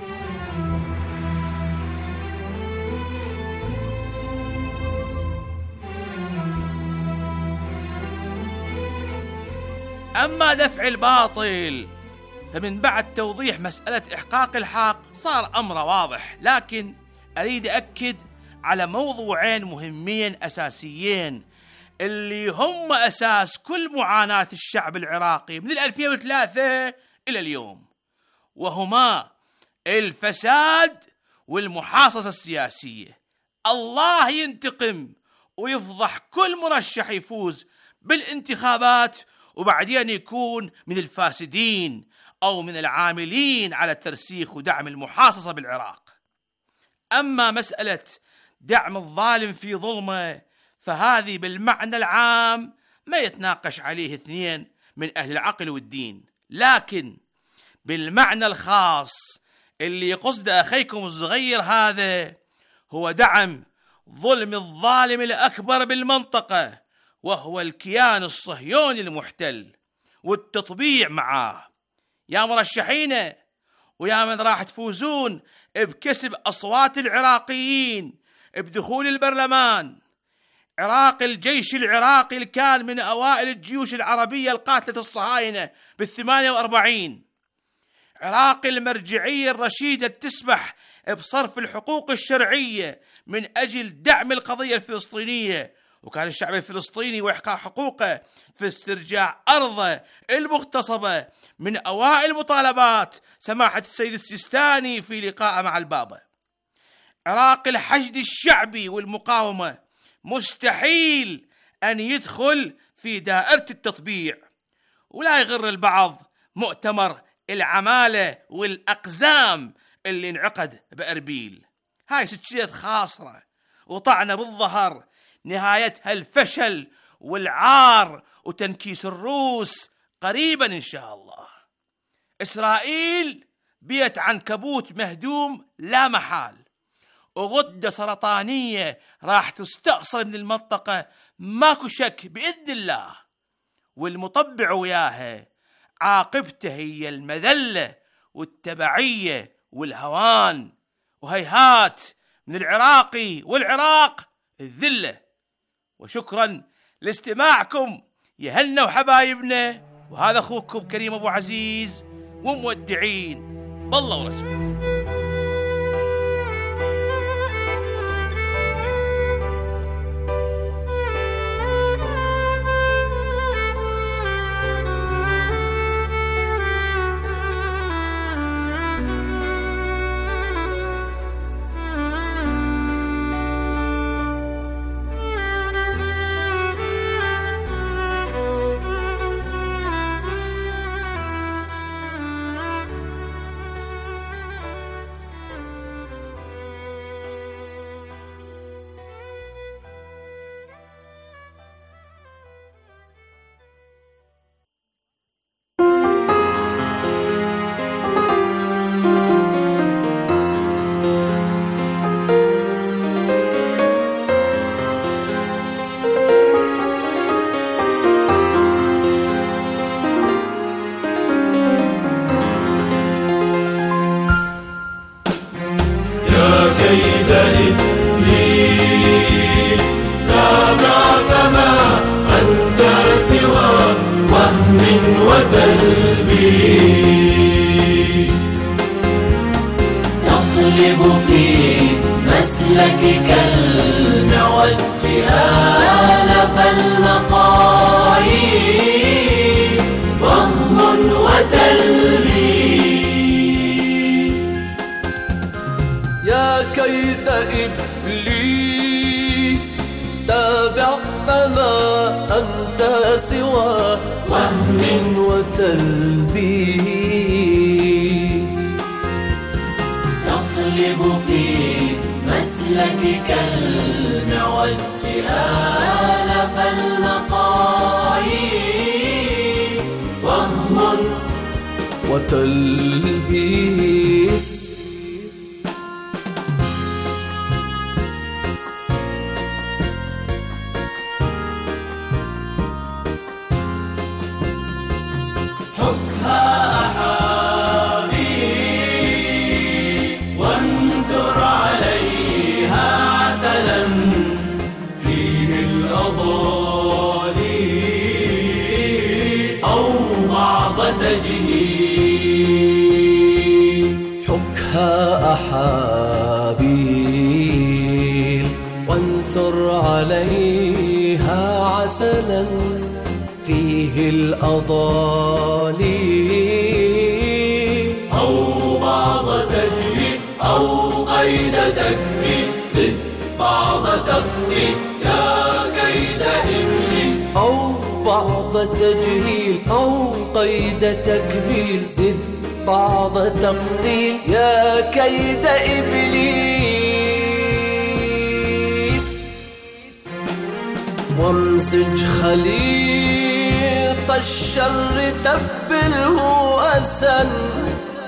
Speaker 20: أما دفع الباطل فمن بعد توضيح مسألة إحقاق الحق صار أمر واضح، لكن أريد أكد على موضوعين مهمين أساسيين اللي هم أساس كل معاناة الشعب العراقي من 2003 إلى اليوم، وهما الفساد والمحاصصة السياسية. الله ينتقم ويفضح كل مرشح يفوز بالانتخابات وبعدين يكون من الفاسدين أو من العاملين على ترسيخ ودعم المحاصصة بالعراق. أما مسألة دعم الظالم في ظلمه فهذه بالمعنى العام ما يتناقش عليه اثنين من أهل العقل والدين، لكن بالمعنى الخاص اللي يقصد أخيكم الصغير هذا هو دعم ظلم الظالم الأكبر بالمنطقة، وهو الكيان الصهيوني المحتل، والتطبيع معاه. يا مرشحين ويا من راح تفوزون بكسب أصوات العراقيين بدخول البرلمان، عراق الجيش العراقي اللي كان من أوائل الجيوش العربية القاتلة الصهاينة بال48، عراق المرجعية الرشيدة تسمح بصرف الحقوق الشرعية من أجل دعم القضية الفلسطينية، وكان الشعب الفلسطيني وإحقاق حقوقه في استرجاع أرضه المغتصبة من أوائل مطالبات سماحة السيد السيستاني في لقاء مع البابا. عراق الحشد الشعبي والمقاومة مستحيل أن يدخل في دائرة التطبيع، ولا يغر البعض مؤتمر العمالة والأقزام اللي انعقد بأربيل. هاي ستشيت خاصرة وطعنة بالظهر، نهايتها الفشل والعار وتنكيس الروس قريبا إن شاء الله. إسرائيل بيت عنكبوت مهدوم لا محال، وغدة سرطانية راح تستأصل من المنطقة ماكو شك بإذن الله، والمطبع وياها عاقبته هي المذلة والتبعية والهوان، وهيهات من العراقي والعراق الذلة. وشكرا لاستماعكم يهنا وحبايبنا، وهذا أخوكم كريم أبو عزيز، ومودعين بالله ورسوله.
Speaker 21: تقلب في مسلكك المعوج آلف المقاييس، وهم وتلبيس.
Speaker 22: يا كيد إبليس تابع فما أنت سوى وهم وتلبيس.
Speaker 21: تقلب في مسلكك المعوج آلف المقاييس، وهم
Speaker 22: وتلبيس. حكها أحابيل وانثر عليها عسلا فيه الأضاليل،
Speaker 21: أو بعض تجهيل أو قيد تكبير، زد بعض تقدير يا كيد إبليس.
Speaker 22: أو بعض تجهيل أو قيد تكبير، زد بعض تقتيل يا كيد إبليس. وامزج خليط الشر تبله أسن